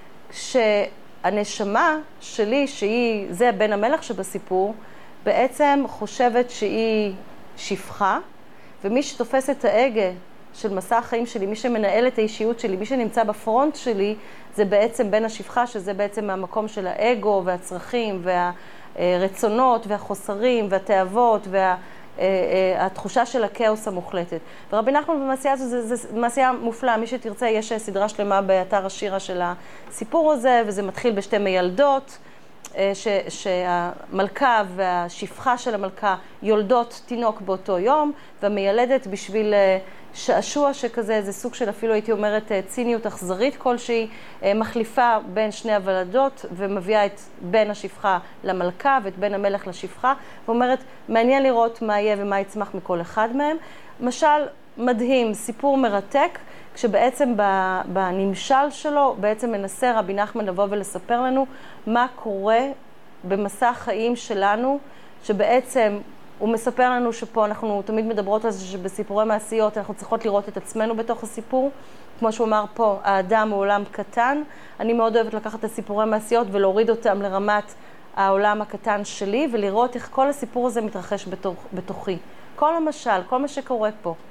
כשהנשמה שלי, זה בן המלך שבסיפור, בעצם חושבת שהיא שפחה, ומי שתופס את ההגה של מסע החיים שלי, מי שמנהל את האישיות שלי, מי שנמצא בפרונט שלי, זה בעצם בן השפחה, שזה בעצם המקום של האגו והצרכים והרצונות והחוסרים והתאוות והתחושה של הכאוס המוחלטת. ורבי נחמן במעשייה הזו זה מעשייה מופלאה, מי שתרצה יש סדרה שלמה באתר השירה של הסיפור הזה, וזה מתחיל בשתי מיילדות, שהמלכה והשפחה של המלכה יולדות תינוק באותו יום, והמיילדת בשביל שעשוע שכזה, זה סוג של אפילו הייתי אומרת ציניות אכזרית כלשהי, מחליפה בין שני הוולדות ומביאה את בן השפחה למלכה ואת בן המלך לשפחה, ואומרת מעניין לראות מה יהיה ומה יצמח מכל אחד מהם. משל מדהים, סיפור מרתק, כשבעצם בנמשל שלו בעצם מנסה רבי נחמן לבוא ולספר לנו מה קורה במסע החיים שלנו, שבעצם הוא מספר לנו שפה אנחנו תמיד מדברות על זה שבסיפורי מעשיות אנחנו צריכות לראות את עצמנו בתוך הסיפור. כמו שהוא אמר פה, האדם הוא עולם קטן. אני מאוד אוהבת לקחת את הסיפורי מעשיות ולהוריד אותם לרמת העולם הקטן שלי, ולראות איך כל הסיפור הזה מתרחש בתוכי. כל המשל, כל מה שקורה פה.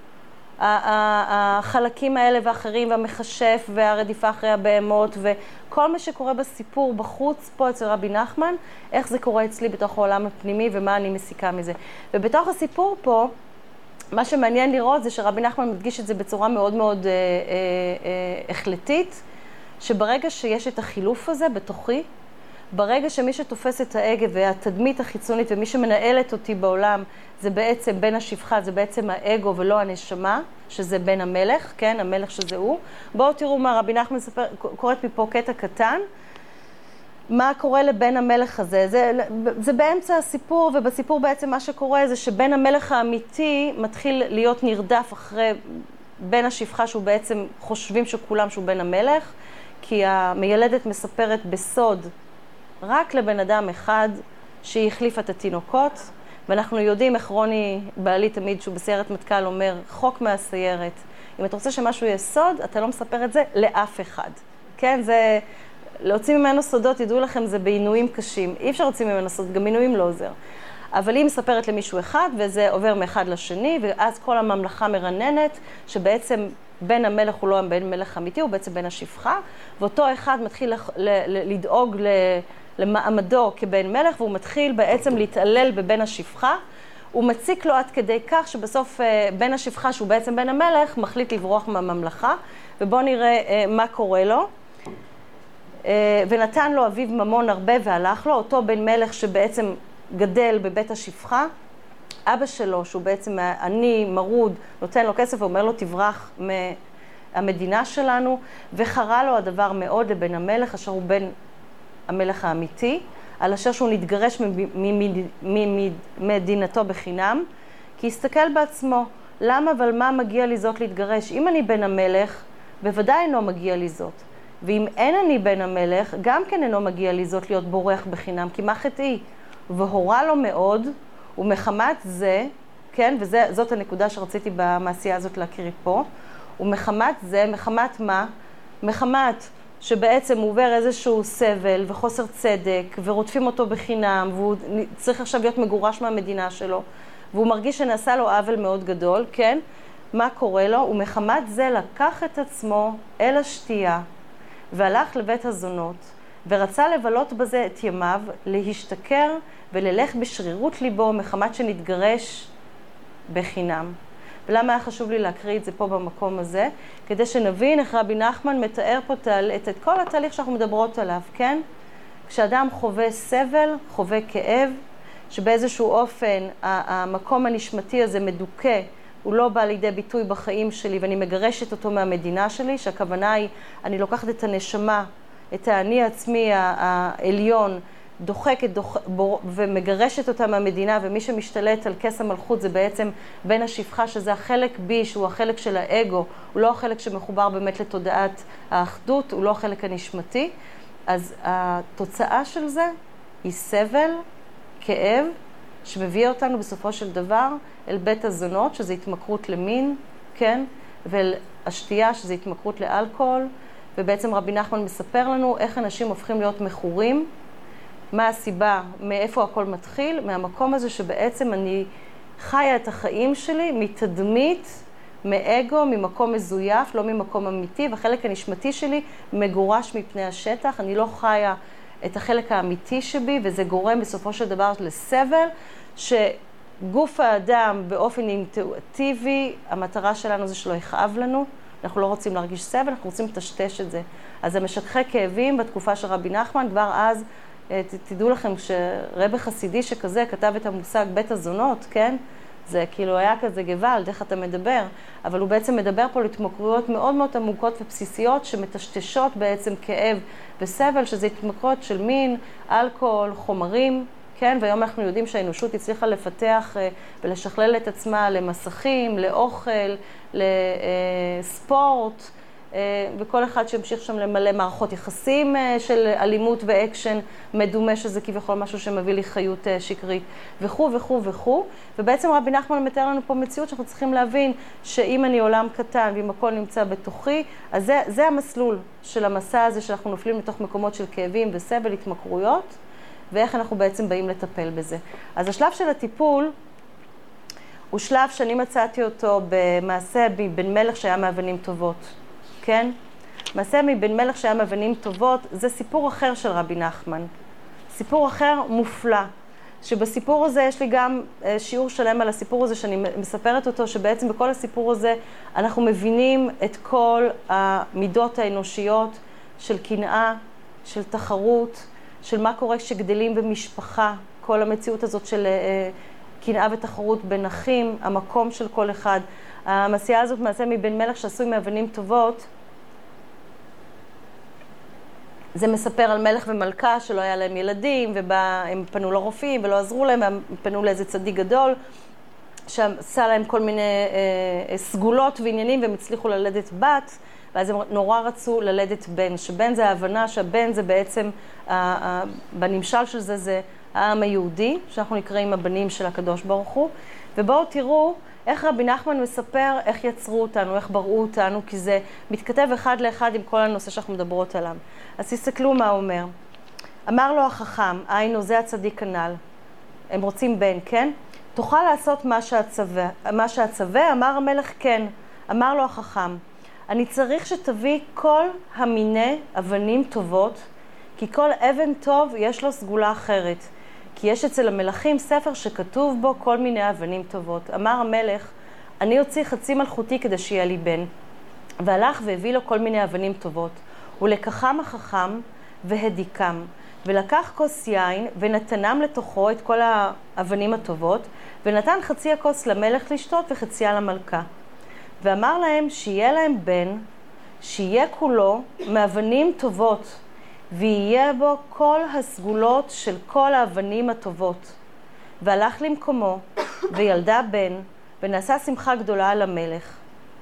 החלקים האלה ואחרים, והמחשף והרדיפה אחרי הבהמות, וכל מה שקורה בסיפור בחוץ פה אצל רבי נחמן, איך זה קורה אצלי בתוך העולם הפנימי ומה אני מסיקה מזה. ובתוך הסיפור פה, מה שמעניין לראות זה שרבי נחמן מדגיש את זה בצורה מאוד מאוד החלטית, שברגע שיש את החילוף הזה בתוכי, ברגע שמי שתופס את ההגה והתדמית החיצונית ומי שמנהלת אותי בעולם, זה בעצם בן השפחה, זה בעצם האגו ולא הנשמה, שזה בן המלך, כן, המלך שזה הוא. בואו תראו מה רבי נחמן קוראת מפה קטע קטן, מה קורה לבן המלך הזה. זה באמצע הסיפור, ובסיפור בעצם מה שקורה זה שבן המלך האמיתי מתחיל להיות נרדף אחרי בן השפחה, שהוא בעצם חושבים שכולם שהוא בן המלך, כי המיילדת מספרת בסוד רק לבן אדם אחד שהיא החליפה את התינוקות, ואנחנו יודעים איך רוני בעלי תמיד שהוא בסיירת מטכ"ל אומר, חוק מהסיירת. אם אתה רוצה שמשהו יהיה סוד, אתה לא מספר את זה לאף אחד. כן, זה, להוציא ממנו סודות, ידעו לכם, זה בעינויים קשים. אי אפשר להוציא ממנו סודות, גם עינויים לא עוזר. אבל היא מספרת למישהו אחד, וזה עובר מאחד לשני, ואז כל הממלכה מרננת, שבעצם בן המלך הוא לא בן מלך אמיתי, הוא בעצם בן השפחה, ואותו אחד מתחיל לדאוג למעמדו כבן מלך, והוא מתחיל בעצם להתעלל בבן השפחה, הוא מציק לו עד כדי כך שבסוף בן השפחה, שהוא בעצם בן המלך, מחליט לברוח מהממלכה, ובואו נראה מה קורה לו. ונתן לו אביו ממון הרבה והלך לו, אותו בן מלך שבעצם גדל בבית השפחה, אבא שלו, שהוא בעצם עני, מרוד, נותן לו כסף ואומר לו תברח מהמדינה שלנו, וחרה לו הדבר מאוד לבן המלך, אשר הוא בן המלך האמיתי, על אשר שהוא נתגרש ממדינתו בחינם, כי הסתכל בעצמו, למה אבל מה מגיע לי זאת להתגרש? אם אני בן המלך, בוודאי אינו מגיע לי זאת. ואם אין אני בן המלך, גם כן אינו מגיע לי זאת להיות בורח בחינם, כי מה חטאי? והורה לו מאוד, ומחמת זה, כן, וזאת הנקודה שרציתי במעשייה הזאת להכיר פה, ומחמת זה, מחמת מה? מחמת שבעצם הוא עובר איזשהו סבל וחוסר צדק, ורודפים אותו בחינם, והוא צריך עכשיו להיות מגורש מהמדינה שלו, והוא מרגיש שנעשה לו עוול מאוד גדול, כן? מה קורה לו? ומחמת זה לקח את עצמו אל השתייה, והלך לבית הזונות, ורצה לבלות בזה את ימיו, להשתכר וללך בשרירות ליבו, מחמת שנתגרש בחינם. ולמה היה חשוב לי להקריא את זה פה במקום הזה? כדי שנבין איך רבי נחמן מתאר פה את כל התהליך שאנחנו מדברות עליו, כן? כשאדם חווה סבל, חווה כאב, שבאיזשהו אופן המקום הנשמתי הזה מדוכא, הוא לא בא לידי ביטוי בחיים שלי, ואני מגרשת אותו מהמדינה שלי, שהכוונה היא, אני לוקחת את הנשמה, את האני עצמי העליון, דוחקת ומגרשת אותה מהמדינה, ומי שמשתלט על כס המלכות זה בעצם בן השפחה, שזה החלק בי, שהוא החלק של האגו, הוא לא החלק שמחובר באמת לתודעת האחדות, הוא לא החלק הנשמתי. אז התוצאה של זה היא סבל, כאב, שמביא אותנו בסופו של דבר אל בית הזונות, שזה התמכרות למין, כן? ואל השתייה, שזה התמכרות לאלכוהול, ובעצם רבי נחמן מספר לנו איך אנשים הופכים להיות מכורים, מה הסיבה, מאיפה הכל מתחיל, מהמקום הזה שבעצם אני חיה את החיים שלי מתדמית, מאגו, ממקום מזויף, לא ממקום אמיתי, והחלק הנשמתי שלי מגורש מפני השטח, אני לא חיה את החלק האמיתי שבי, וזה גורם בסופו של דבר לסבל, שגוף האדם באופן אינטואיטיבי, המטרה שלנו זה שלא יכאב לנו, אנחנו לא רוצים להרגיש סבל, אנחנו רוצים לטשטש את זה. אז המשככי כאבים בתקופה של רבי נחמן, כבר אז, תדעו לכם, כשרבי חסידי שכזה כתב את המושג בית הזונות, כן? זה כאילו היה כזה גוואלד, איך אתה מדבר, אבל הוא בעצם מדבר פה להתמכרויות מאוד מאוד עמוקות ובסיסיות, שמטשטשות בעצם כאב וסבל, שזה התמכרויות של מין, אלכוהול, חומרים, כן? והיום אנחנו יודעים שהאנושות הצליחה לפתח ולשכלל את עצמה למסכים, לאוכל, לספורט, וכל אחד שהמשיך שם למלא מערכות יחסים של אלימות ואקשן מדומה, שזה כביכול משהו שמביא לי חיות שקרית, וכו' וכו' וכו'. ובעצם רבי נחמן מתאר לנו פה מציאות שאנחנו צריכים להבין שאם אני עולם קטן ואם הכל נמצא בתוכי, אז זה המסלול של המסע הזה שאנחנו נופלים לתוך מקומות של כאבים וסבל, התמכרויות, ואיך אנחנו בעצם באים לטפל בזה. אז השלב של הטיפול הוא שלב שאני מצאתי אותו במעשה מבן מלך שהיה מאבנים טובות, כן? מעשה מבן מלך שהיה מאבנים טובות, זה סיפור אחר של רבי נחמן. סיפור אחר מופלא, שבסיפור הזה יש לי גם שיעור שלם על הסיפור הזה שאני מספרת אותו, שבעצם בכל הסיפור הזה אנחנו מבינים את כל המידות האנושיות של קנאה, של תחרות, של מה קורה כשגדלים במשפחה, כל המציאות הזאת של קנאה ותחרות בין אחים, המקום של כל אחד. המעשייה הזאת מעשה מבן מלך שעשוי מאבנים טובות, זה מספר על מלך ומלכה שלא היה להם ילדים, והם פנו לרופאים ולא עזרו להם, הם פנו לאיזה צדיק גדול, שעשה להם כל מיני סגולות ועניינים, והם הצליחו ללדת בת, ואז הם נורא רצו ללדת בן, שבן זה ההבנה שהבן זה בעצם, בנמשל של זה זה העם היהודי, שאנחנו נקראים הבנים של הקדוש ברוך הוא, ובואו תראו איך רבי נחמן מספר איך יצרו אותנו, איך בראו אותנו, כי זה מתכתב אחד לאחד עם כל הנושא שאנחנו מדברות עליו. אז תסתכלו מה הוא אומר. אמר לו החכם, היינו זה הצדיק הנ"ל, הם רוצים בן, כן? תוכל לעשות מה שהצווה, אמר המלך כן. אמר לו החכם, אני צריך שתביא כל המיני אבנים טובות, כי כל אבן טוב יש לו סגולה אחרת. כי יש אצל המלכים ספר שכתוב בו כל מיני אבנים טובות. אמר המלך, אני אוציא חצי מלכותי כדי שיהיה לי בן. והלך והביא לו כל מיני אבנים טובות. ולקחם החכם והדיקם. ולקח כוס יין ונתנם לתוכו את כל האבנים הטובות, ונתן חצי הכוס למלך לשתות וחציה למלכה. ואמר להם שיהיה להם בן, שיהיה כולו מאבנים טובות, ויהיה בו כל הסגולות של כל האבנים הטובות. והלך למקומו, וילדה בן, ונעשה שמחה גדולה על המלך.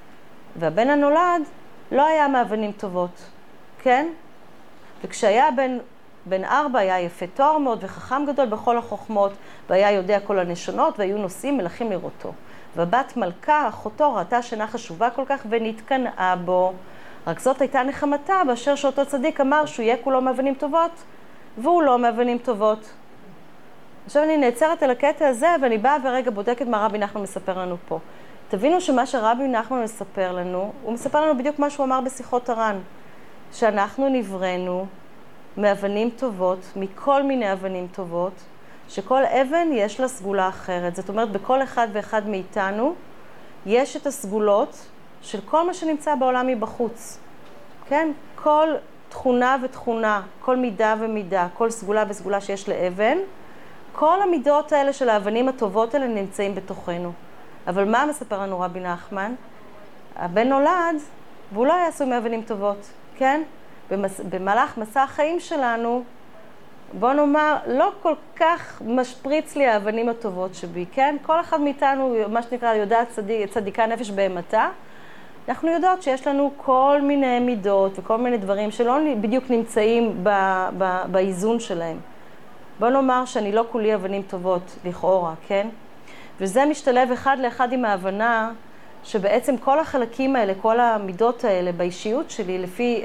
והבן הנולד לא היה מאבנים טובות, כן? וכשהיה בן 4 היה יפה תואר מאוד וחכם גדול בכל החוכמות, והיה יודע כל הנשונות, והיו נוסעים מלכים לראותו. ובת מלכה, אחותו, ראתה שינה חשובה כל כך ונתקנאה בו. רק זאת הייתה נחמתה, באשר שאותו צדיק אמר שהוא יהיה כולו מאבנים טובות, והוא לא מאבנים טובות. עכשיו אני נעצרת על הקטע הזה, ואני באה ורגע בודקת מה רבי נחמן מספר לנו פה. תבינו שמה שרבי נחמן מספר לנו, הוא מספר לנו בדיוק מה שהוא אמר בשיחות הר"ן, שאנחנו נבראנו מאבנים טובות, מכל מיני אבנים טובות, שכל אבן יש לה סגולה אחרת. זאת אומרת, בכל אחד ואחד מאיתנו יש את הסגולות של כל מה שנמצא בעולם מבחוץ. כן? כל תכונה ותכונה, כל מידה ומידה, כל סגולה וסגולה שיש לאבן, כל המידות האלה של האבנים הטובות האלה נמצאים בתוכנו. אבל מה מספר לנו רבי נחמן? הבן נולד, והוא לא היה עשוי מאבנים טובות, כן? במהלך מסע החיים שלנו, בוא נאמר, לא כל כך משפריץ לי האבנים הטובות שבי, כן? כל אחד מאיתנו, מה שנקרא, יודעת צדיקה נפש בהמתה, אנחנו יודעות שיש לנו כל מיני מידות וכל מיני דברים שלא בדיוק נמצאים באיזון שלהם. בוא נאמר שאני לא כולי אבנים טובות, לכאורה, כן? וזה משתלב אחד לאחד עם ההבנה שבעצם כל החלקים האלה, כל המידות האלה באישיות שלי, לפי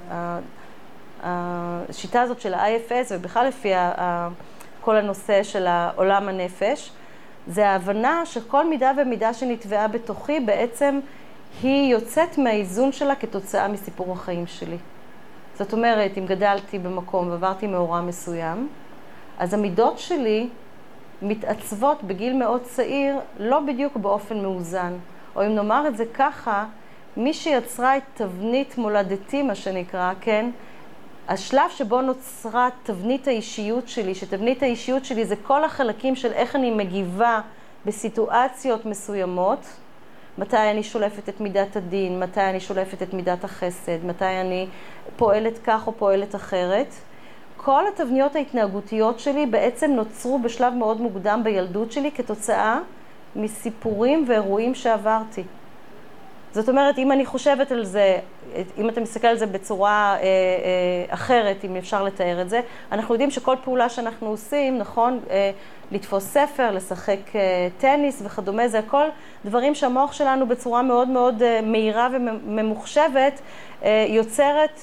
השיטה הזאת של ה-IFS ובכלל לפי כל הנושא של העולם הנפש, זה ההבנה שכל מידה ומידה שנתבעה בתוכי בעצם היא יוצאת מהאיזון שלה כתוצאה מסיפור החיים שלי. זאת אומרת, אם גדלתי במקום ועברתי מאורע מסוים, אז המידות שלי מתעצבות בגיל מאוד צעיר, לא בדיוק באופן מאוזן. או אם נאמר את זה ככה, מי שיצרה את תבנית מולדתי, מה שנקרא, כן? השלב שבו נוצרה תבנית האישיות שלי, שתבנית האישיות שלי זה כל החלקים של איך אני מגיבה בסיטואציות מסוימות, מתי אני שולפת את מידת הדין, מתי אני שולפת את מידת החסד, מתי אני פועלת כך או פועלת אחרת. כל התבניות ההתנהגותיות שלי בעצם נוצרו בשלב מאוד מוקדם בילדות שלי כתוצאה מסיפורים ואירועים שעברתי. זאת אומרת, אם אני חושבת על זה, אם אתה מסתכל על זה בצורה אחרת, אם אפשר לתאר את זה, אנחנו יודעים שכל פעולה שאנחנו עושים, נכון, לתפוס ספר, לשחק טניס וכדומה, זה הכל דברים שהמוח שלנו בצורה מאוד מאוד מהירה וממוחשבת יוצרת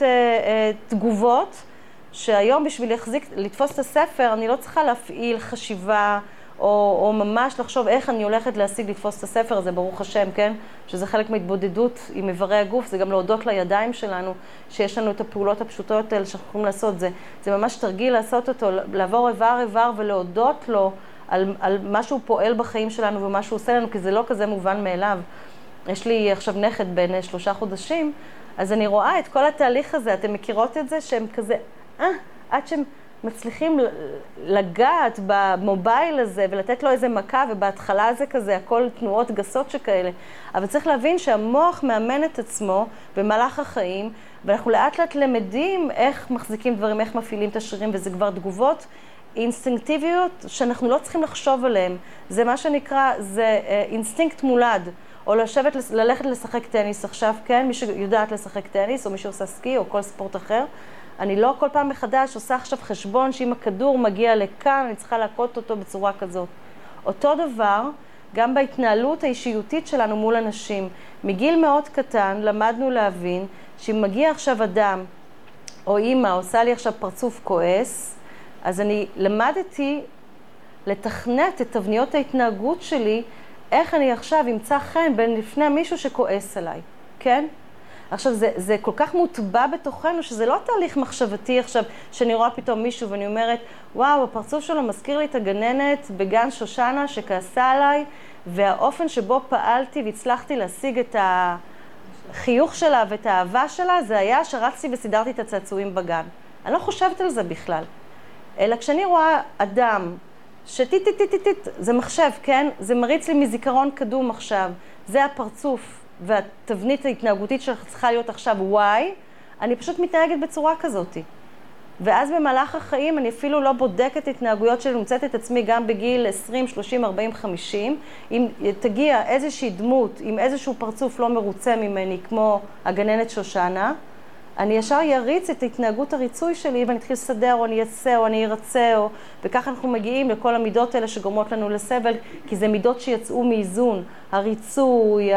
תגובות, שהיום בשביל לתפוס את הספר אני לא צריכה להפעיל חשיבה או ממש לחשוב איך אני הולכת להשיג לתפוס את הספר הזה, ברוך השם, כן? שזה חלק מהתבודדות עם איברי הגוף, זה גם להודות לידיים שלנו, שיש לנו את הפעולות הפשוטות האלה שאנחנו יכולים לעשות. זה ממש תרגיל לעשות אותו, לעבור איבר ולהודות לו על מה שהוא פועל בחיים שלנו ומה שהוא עושה לנו, כי זה לא כזה מובן מאליו. יש לי עכשיו נכד בין 3 חודשים, אז אני רואה את כל התהליך הזה, אתם מכירות את זה, שהם כזה, עד שהם מצליחים לגעת במובייל הזה ולתת לו איזה מכה, ובהתחלה זה כזה, הכל תנועות גסות שכאלה. אבל צריך להבין שהמוח מאמן את עצמו במהלך החיים, ואנחנו לאט לאט למדים איך מחזיקים דברים, איך מפעילים את השרירים, וזה כבר תגובות אינסטינקטיביות שאנחנו לא צריכים לחשוב עליהן. זה מה שנקרא, זה אינסטינקט מולד. או ללכת לשחק טניס עכשיו, כן? מי שיודעת לשחק טניס, או מי שעושה סקי, או כל ספורט אחר. אני לא כל פעם מחדש עושה עכשיו חשבון שאם הכדור מגיע לכאן, אני צריכה להכות אותו בצורה כזאת. אותו דבר, גם בהתנהלות האישיותית שלנו מול אנשים. מגיל מאוד קטן למדנו להבין שאם מגיע עכשיו אדם, או אמא, עושה לי עכשיו פרצוף כועס, אז אני למדתי לתכנת את תבניות ההתנהגות שלי, איך אני עכשיו אמצא חן בין לפני מישהו שכועס עליי, כן? עכשיו, זה כל כך מוטבע בתוכנו, שזה לא תהליך מחשבתי עכשיו, שאני רואה פתאום מישהו ואני אומרת, וואו, הפרצוף שלו מזכיר לי את הגננת בגן שושנה שכעסה עליי, והאופן שבו פעלתי והצלחתי להשיג את החיוך שלה ואת האהבה שלה, זה היה שרצתי וסידרתי את הצעצועים בגן. אני לא חושבת על זה בכלל. אלא כשאני רואה אדם, שטיט, זה מחשב, כן? זה מריץ לי מזיכרון קדום עכשיו. זה הפרצוף והתבנית ההתנהגותית שצריכה להיות עכשיו Y, אני פשוט מתנהגת בצורה כזאת. ואז במהלך החיים אני אפילו לא בודקת התנהגויות שלי, נמצאת את עצמי גם בגיל 20, 30, 40, 50. אם תגיע איזושהי דמות עם איזשהו פרצוף לא מרוצה ממני, כמו הגננת שושנה, אני ישר יריץ את התנהגות הריצוי שלי, ואני אתחיל לסדר, או אני אעשה, או אני ארצה, וככה אנחנו מגיעים לכל המידות האלה שגורמות לנו לסבל, כי זה מידות שיצאו מאיזון, הריצוי,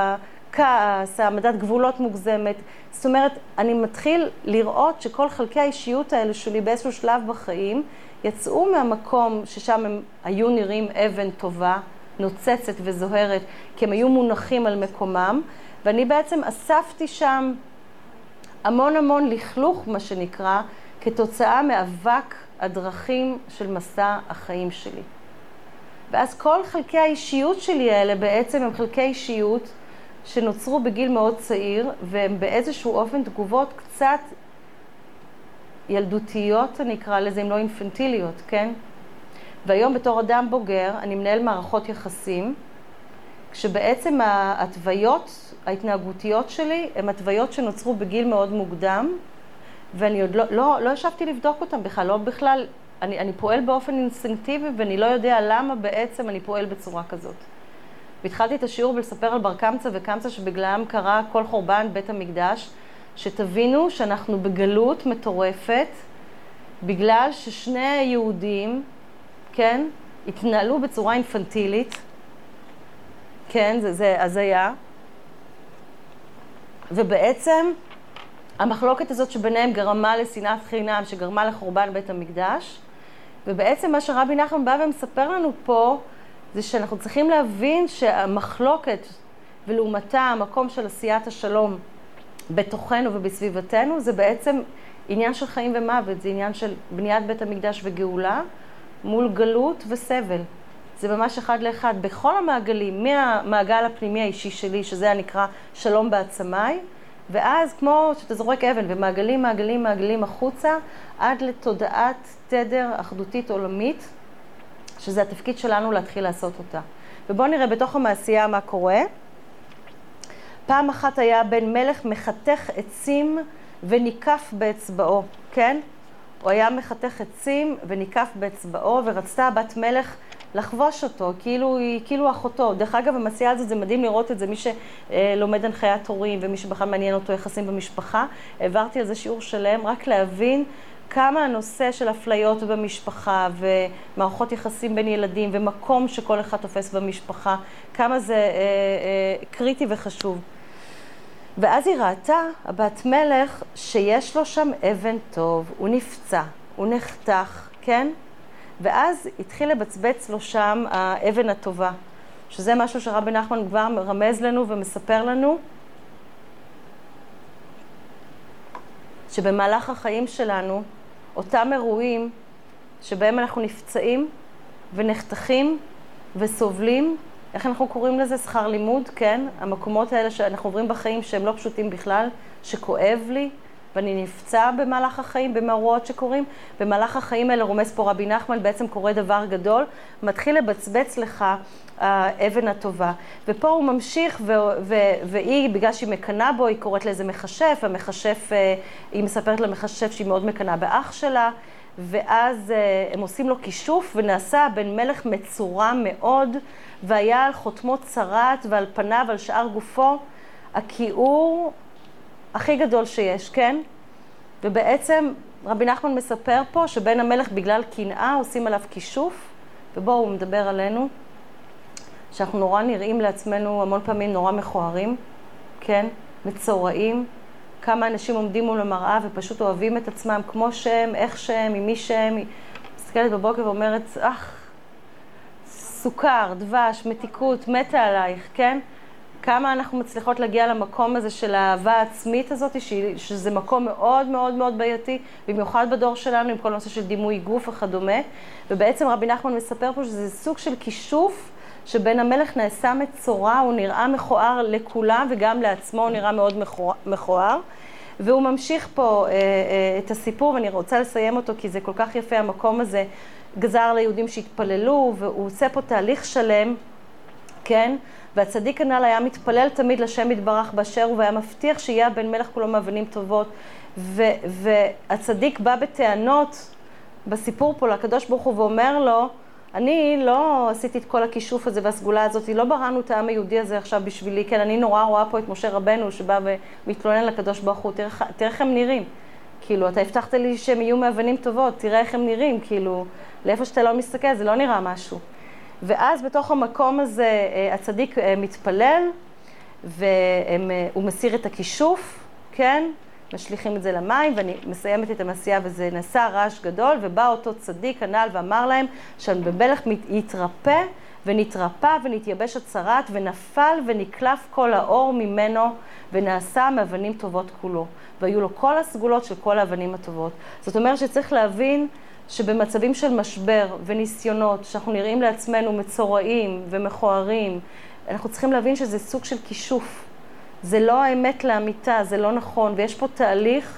הכעס, העמדת גבולות מוגזמת. זאת אומרת, אני מתחיל לראות שכל חלקי האישיות האלה שלי באיזשהו שלב בחיים, יצאו מהמקום ששם הם היו נראים אבן טובה, נוצצת וזוהרת, כי הם היו מונחים על מקומם, ואני בעצם אספתי שם המון לכלוך, מה שנקרא, כתוצאה מאבק הדרכים של מסע החיים שלי. ואז כל חלקי האישיות שלי האלה בעצם הם חלקי אישיות שנוצרו בגיל מאוד צעיר, והם באיזשהו אופן תגובות קצת ילדותיות, אני אקרא לזה, אם לא אינפנטיליות, כן? והיום בתור אדם בוגר, אני מנהל מערכות יחסים, כשבעצם ההתוויות ההתנהגותיות שלי הן התוויות שנוצרו בגיל מאוד מוקדם, ואני עוד לא ישבתי לבדוק אותם בכלל, לא בכלל, אני פועל באופן אינסטינקטיבי, ואני לא יודע למה בעצם אני פועל בצורה כזאת. והתחלתי את השיעור בלספר על בר קמצא וקמצא שבגללם קרה כל חורבן בית המקדש, שתבינו שאנחנו בגלות מטורפת, בגלל ששני יהודים, כן, התנהלו בצורה אינפנטילית, כן, זה הזיה. ובעצם המחלוקת הזאת שביניהם גרמה לשנאת חינם, שגרמה לחורבן בית המקדש. ובעצם מה שרבי נחמן בא ומספר לנו פה, זה שאנחנו צריכים להבין שהמחלוקת ולעומתה המקום של עשיית השלום בתוכנו ובסביבתנו, זה בעצם עניין של חיים ומוות, זה עניין של בניית בית המקדש וגאולה, מול גלות וסבל. זה ממש אחד לאחד. בכל המעגלים, מהמעגל הפנימי האישי שלי, שזה נקרא שלום בעצמיי, ואז כמו שאתה זורק אבן ומעגלים החוצה, עד לתודעת תדר אחדותית עולמית, שזה התפקיד שלנו להתחיל לעשות אותה. ובואו נראה בתוך המעשייה מה קורה. פעם אחת היה בן מלך מחתך עצים וניקף באצבעו, כן? הוא היה מחתך עצים וניקף באצבעו, ורצתה בת מלך לחבוש אותו, כאילו אחותו. דרך אגב, המעשייה הזאת זה מדהים לראות את זה, מי שלומד הנחיית הורים ומי שבכלל מעניין אותו יחסים במשפחה. העברתי על זה שיעור שלם, רק להבין כמה הנושא של אפליות במשפחה ומערכות יחסים בין ילדים ומקום שכל אחד תופס במשפחה, כמה זה קריטי וחשוב. ואז היא ראתה, הבת מלך, שיש לו שם אבן טוב, הוא נפצע, הוא נחתך, כן? ואז התחיל לבצבץ לו שם האבן הטובה, שזה משהו שרבי נחמן כבר רמז לנו ומספר לנו, שבמהלך החיים שלנו, אותם אירועים שבהם אנחנו נפצעים ונחתכים וסובלים, איך אנחנו קוראים לזה? שכר לימוד, כן? המקומות האלה שאנחנו עוברים בחיים שהם לא פשוטים בכלל, שכואב לי, ואני נפצע במהלך החיים, במאורעות שקורים. במהלך החיים האלה רומז פה רבי נחמן, בעצם קורה דבר גדול, מתחיל לבצבץ לך האבן הטובה. ופה הוא ממשיך, והיא, בגלל שהיא מקנה בו, היא קוראת לאיזה מכשף, המכשף, היא מספרת למכשף שהיא מאוד מקנה באח שלה, ואז הם עושים לו כישוף, ונעשה בן מלך מצורע מאוד, והיה על חותמו צרת, ועל פניו, על שאר גופו, הכיעור הכי גדול שיש, כן? ובעצם רבי נחמן מספר פה שבן המלך בגלל קנאה עושים עליו כישוף, ובו הוא מדבר עלינו, שאנחנו נורא נראים לעצמנו המון פעמים נורא מכוערים, כן? מצורעים, כמה אנשים עומדים מול המראה ופשוט אוהבים את עצמם כמו שהם, איך שהם, עם מי שהם. מסתכלת בבוקר ואומרת, סוכר, דבש, מתיקות, מתה עלייך, כן? כמה אנחנו מצליחות להגיע למקום הזה של האהבה העצמית הזאת, שזה מקום מאוד מאוד מאוד בעייתי, במיוחד בדור שלנו עם כל נושא של דימוי גוף וכדומה. ובעצם רבי נחמן מספר פה שזה סוג של כישוף, שבן המלך נעשה מצורע, הוא נראה מכוער לכולם וגם לעצמו הוא נראה מאוד מכוער. והוא ממשיך פה את הסיפור, ואני רוצה לסיים אותו כי זה כל כך יפה, המקום הזה גזר ליהודים שהתפללו, והוא עושה פה תהליך שלם, כן? והצדיק הנ"ל היה מתפלל תמיד לשם יתברך באשר הוא, והיה מבטיח שיהיה בן מלך כולו מאבנים טובות. והצדיק בא בטענות בסיפור פה לקדוש ברוך הוא ואומר לו, אני לא עשיתי את כל הכישוף הזה והסגולה הזאת, לא בראנו את העם היהודי הזה עכשיו בשבילי, כן, אני נורא רואה פה את משה רבנו שבא ומתלונן לקדוש ברוך הוא, תראה איך הם נראים, כאילו, אתה הבטחת לי שהם יהיו מאבנים טובות, תראה איך הם נראים, כאילו, לאיפה שאתה לא מסתכל, זה לא נראה משהו. ואז בתוך המקום הזה הצדיק מתפלל, והוא מסיר את הכישוף, כן? משליכים את זה למים, ואני מסיימת את המעשייה, וזה נעשה רעש גדול, ובא אותו צדיק הנ"ל ואמר להם, שבמלך יתרפא ונתרפא ונתייבש הצרת, ונפל ונקלף כל האור ממנו, ונעשה מאבנים טובות כולו. והיו לו כל הסגולות של כל האבנים הטובות. זאת אומרת שצריך להבין שבמצבים של משבר וניסיונות, שאנחנו נראים לעצמנו מצורעים ומכוערים, אנחנו צריכים להבין שזה סוג של כישוף. זה לא האמת לאמיתה, זה לא נכון, ויש פה תהליך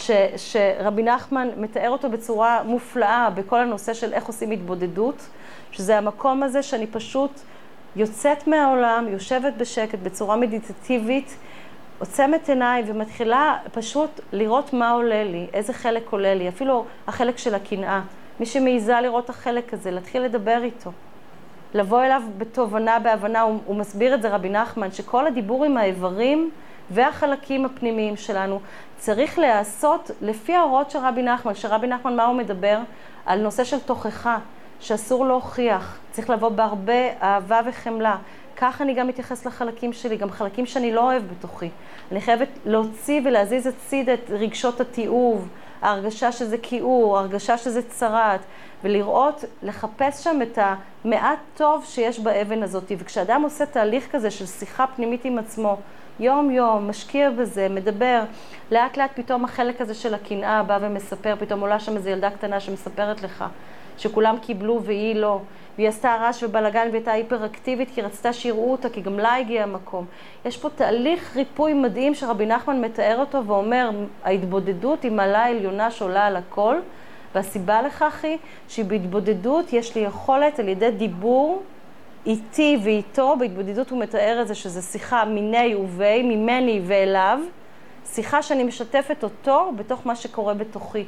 שרבי נחמן מתאר אותו בצורה מופלאה בכל הנושא של איך עושים התבודדות, שזה המקום הזה שאני פשוט יוצאת מהעולם, יושבת בשקט בצורה מדיטטיבית, עוצמת עיניי ומתחילה פשוט לראות מה עולה לי, איזה חלק עולה לי, אפילו החלק של הקנאה. מי שמעיזה לראות החלק הזה, להתחיל לדבר איתו. לבוא אליו בתובנה, בהבנה, הוא מסביר את זה רבי נחמן, שכל הדיבור עם האיברים והחלקים הפנימיים שלנו צריך להיעשות לפי ההוראות של רבי נחמן. שרבי נחמן מה הוא מדבר? על נושא של תוכחה, שאסור להוכיח, צריך לבוא בהרבה אהבה וחמלה. כך אני גם מתייחס לחלקים שלי, גם חלקים שאני לא אוהב בתוכי. אני חייבת להוציא ולהזיז הציד את רגשות התיעוב, ההרגשה שזה כיעור, ההרגשה שזה צרת, ולראות, לחפש שם את המעט טוב שיש באבן הזאת. וכשאדם עושה תהליך כזה של שיחה פנימית עם עצמו, יום יום, משקיע בזה, מדבר, לאט לאט פתאום החלק הזה של הקנאה בא ומספר, פתאום עולה שם איזו ילדה קטנה שמספרת לך, שכולם קיבלו והיא לא. והיא עשתה רעש ובלגן והייתה היפראקטיבית כי רצתה שיראו אותה, כי גם לה הגיע המקום. יש פה תהליך ריפוי מדהים שרבי נחמן מתאר אותו ואומר, ההתבודדות היא מעלה עליונה שעולה על הכל, והסיבה לכך היא שבהתבודדות יש לי יכולת על ידי דיבור איתי ואיתו, בהתבודדות הוא מתאר את זה שזה שיחה מיני ובי, ממני ואליו, שיחה שאני משתפת אותו בתוך מה שקורה בתוכי.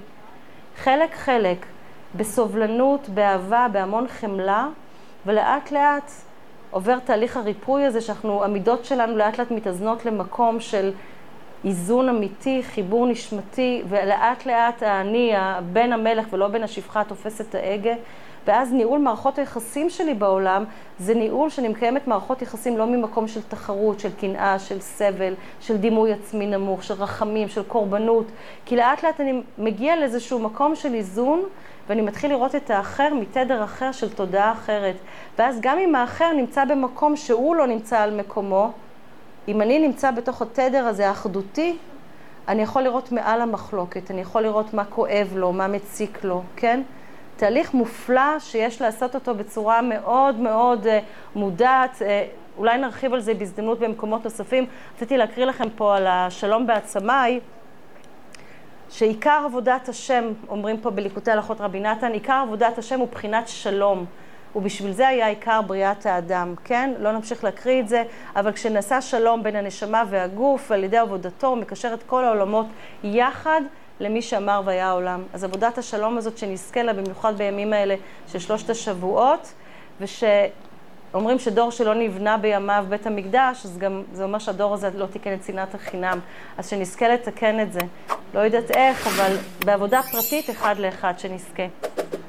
חלק חלק. בסובלנות, באהבה, בהמון חמלה, ולאט לאט עובר תהליך הריפוי הזה שאנחנו, המידות שלנו לאט לאט מתאזנות למקום של איזון אמיתי, חיבור נשמתי, ולאט לאט אני, בן המלך ולא בן השפחה, תופס את ההגה, ואז ניהול מערכות היחסים שלי בעולם, זה ניהול שאני מקיימת מערכות יחסים לא ממקום של תחרות, של קנאה, של סבל, של דימוי עצמי נמוך, של רחמים, של קורבנות, כי לאט לאט אני מגיע לאיזשהו מקום של איזון, ואני מתחיל לראות את האחר מתדר אחר של תודעה אחרת. ואז גם אם האחר נמצא במקום שהוא לא נמצא על מקומו, אם אני נמצא בתוך התדר הזה האחדותי, אני יכול לראות מעל המחלוקת, אני יכול לראות מה כואב לו, מה מציק לו, כן? תהליך מופלא שיש לעשות אותו בצורה מאוד מאוד מודעת, אולי נרחיב על זה בהזדמנות במקומות נוספים. רציתי להקריא לכם פה על השלום בעצמיי, שעיקר עבודת השם, אומרים פה בליקוטי הלכות רבי נתן, עיקר עבודת השם הוא בחינת שלום, ובשביל זה היה עיקר בריאת האדם, כן? לא נמשיך להקריא את זה, אבל כשנעשה שלום בין הנשמה והגוף, על ידי עבודתו, הוא מקשר את כל העולמות יחד למי שאמר והיה העולם. אז עבודת השלום הזאת שנזכה לה, במיוחד בימים האלה של 3 השבועות, אומרים שדור שלא נבנה בימיו בית המקדש, אז גם זה אומר שהדור הזה לא תיקן את שנאת החינם. אז שנזכה לתקן את זה. לא יודעת איך, אבל בעבודה פרטית אחד לאחד שנזכה.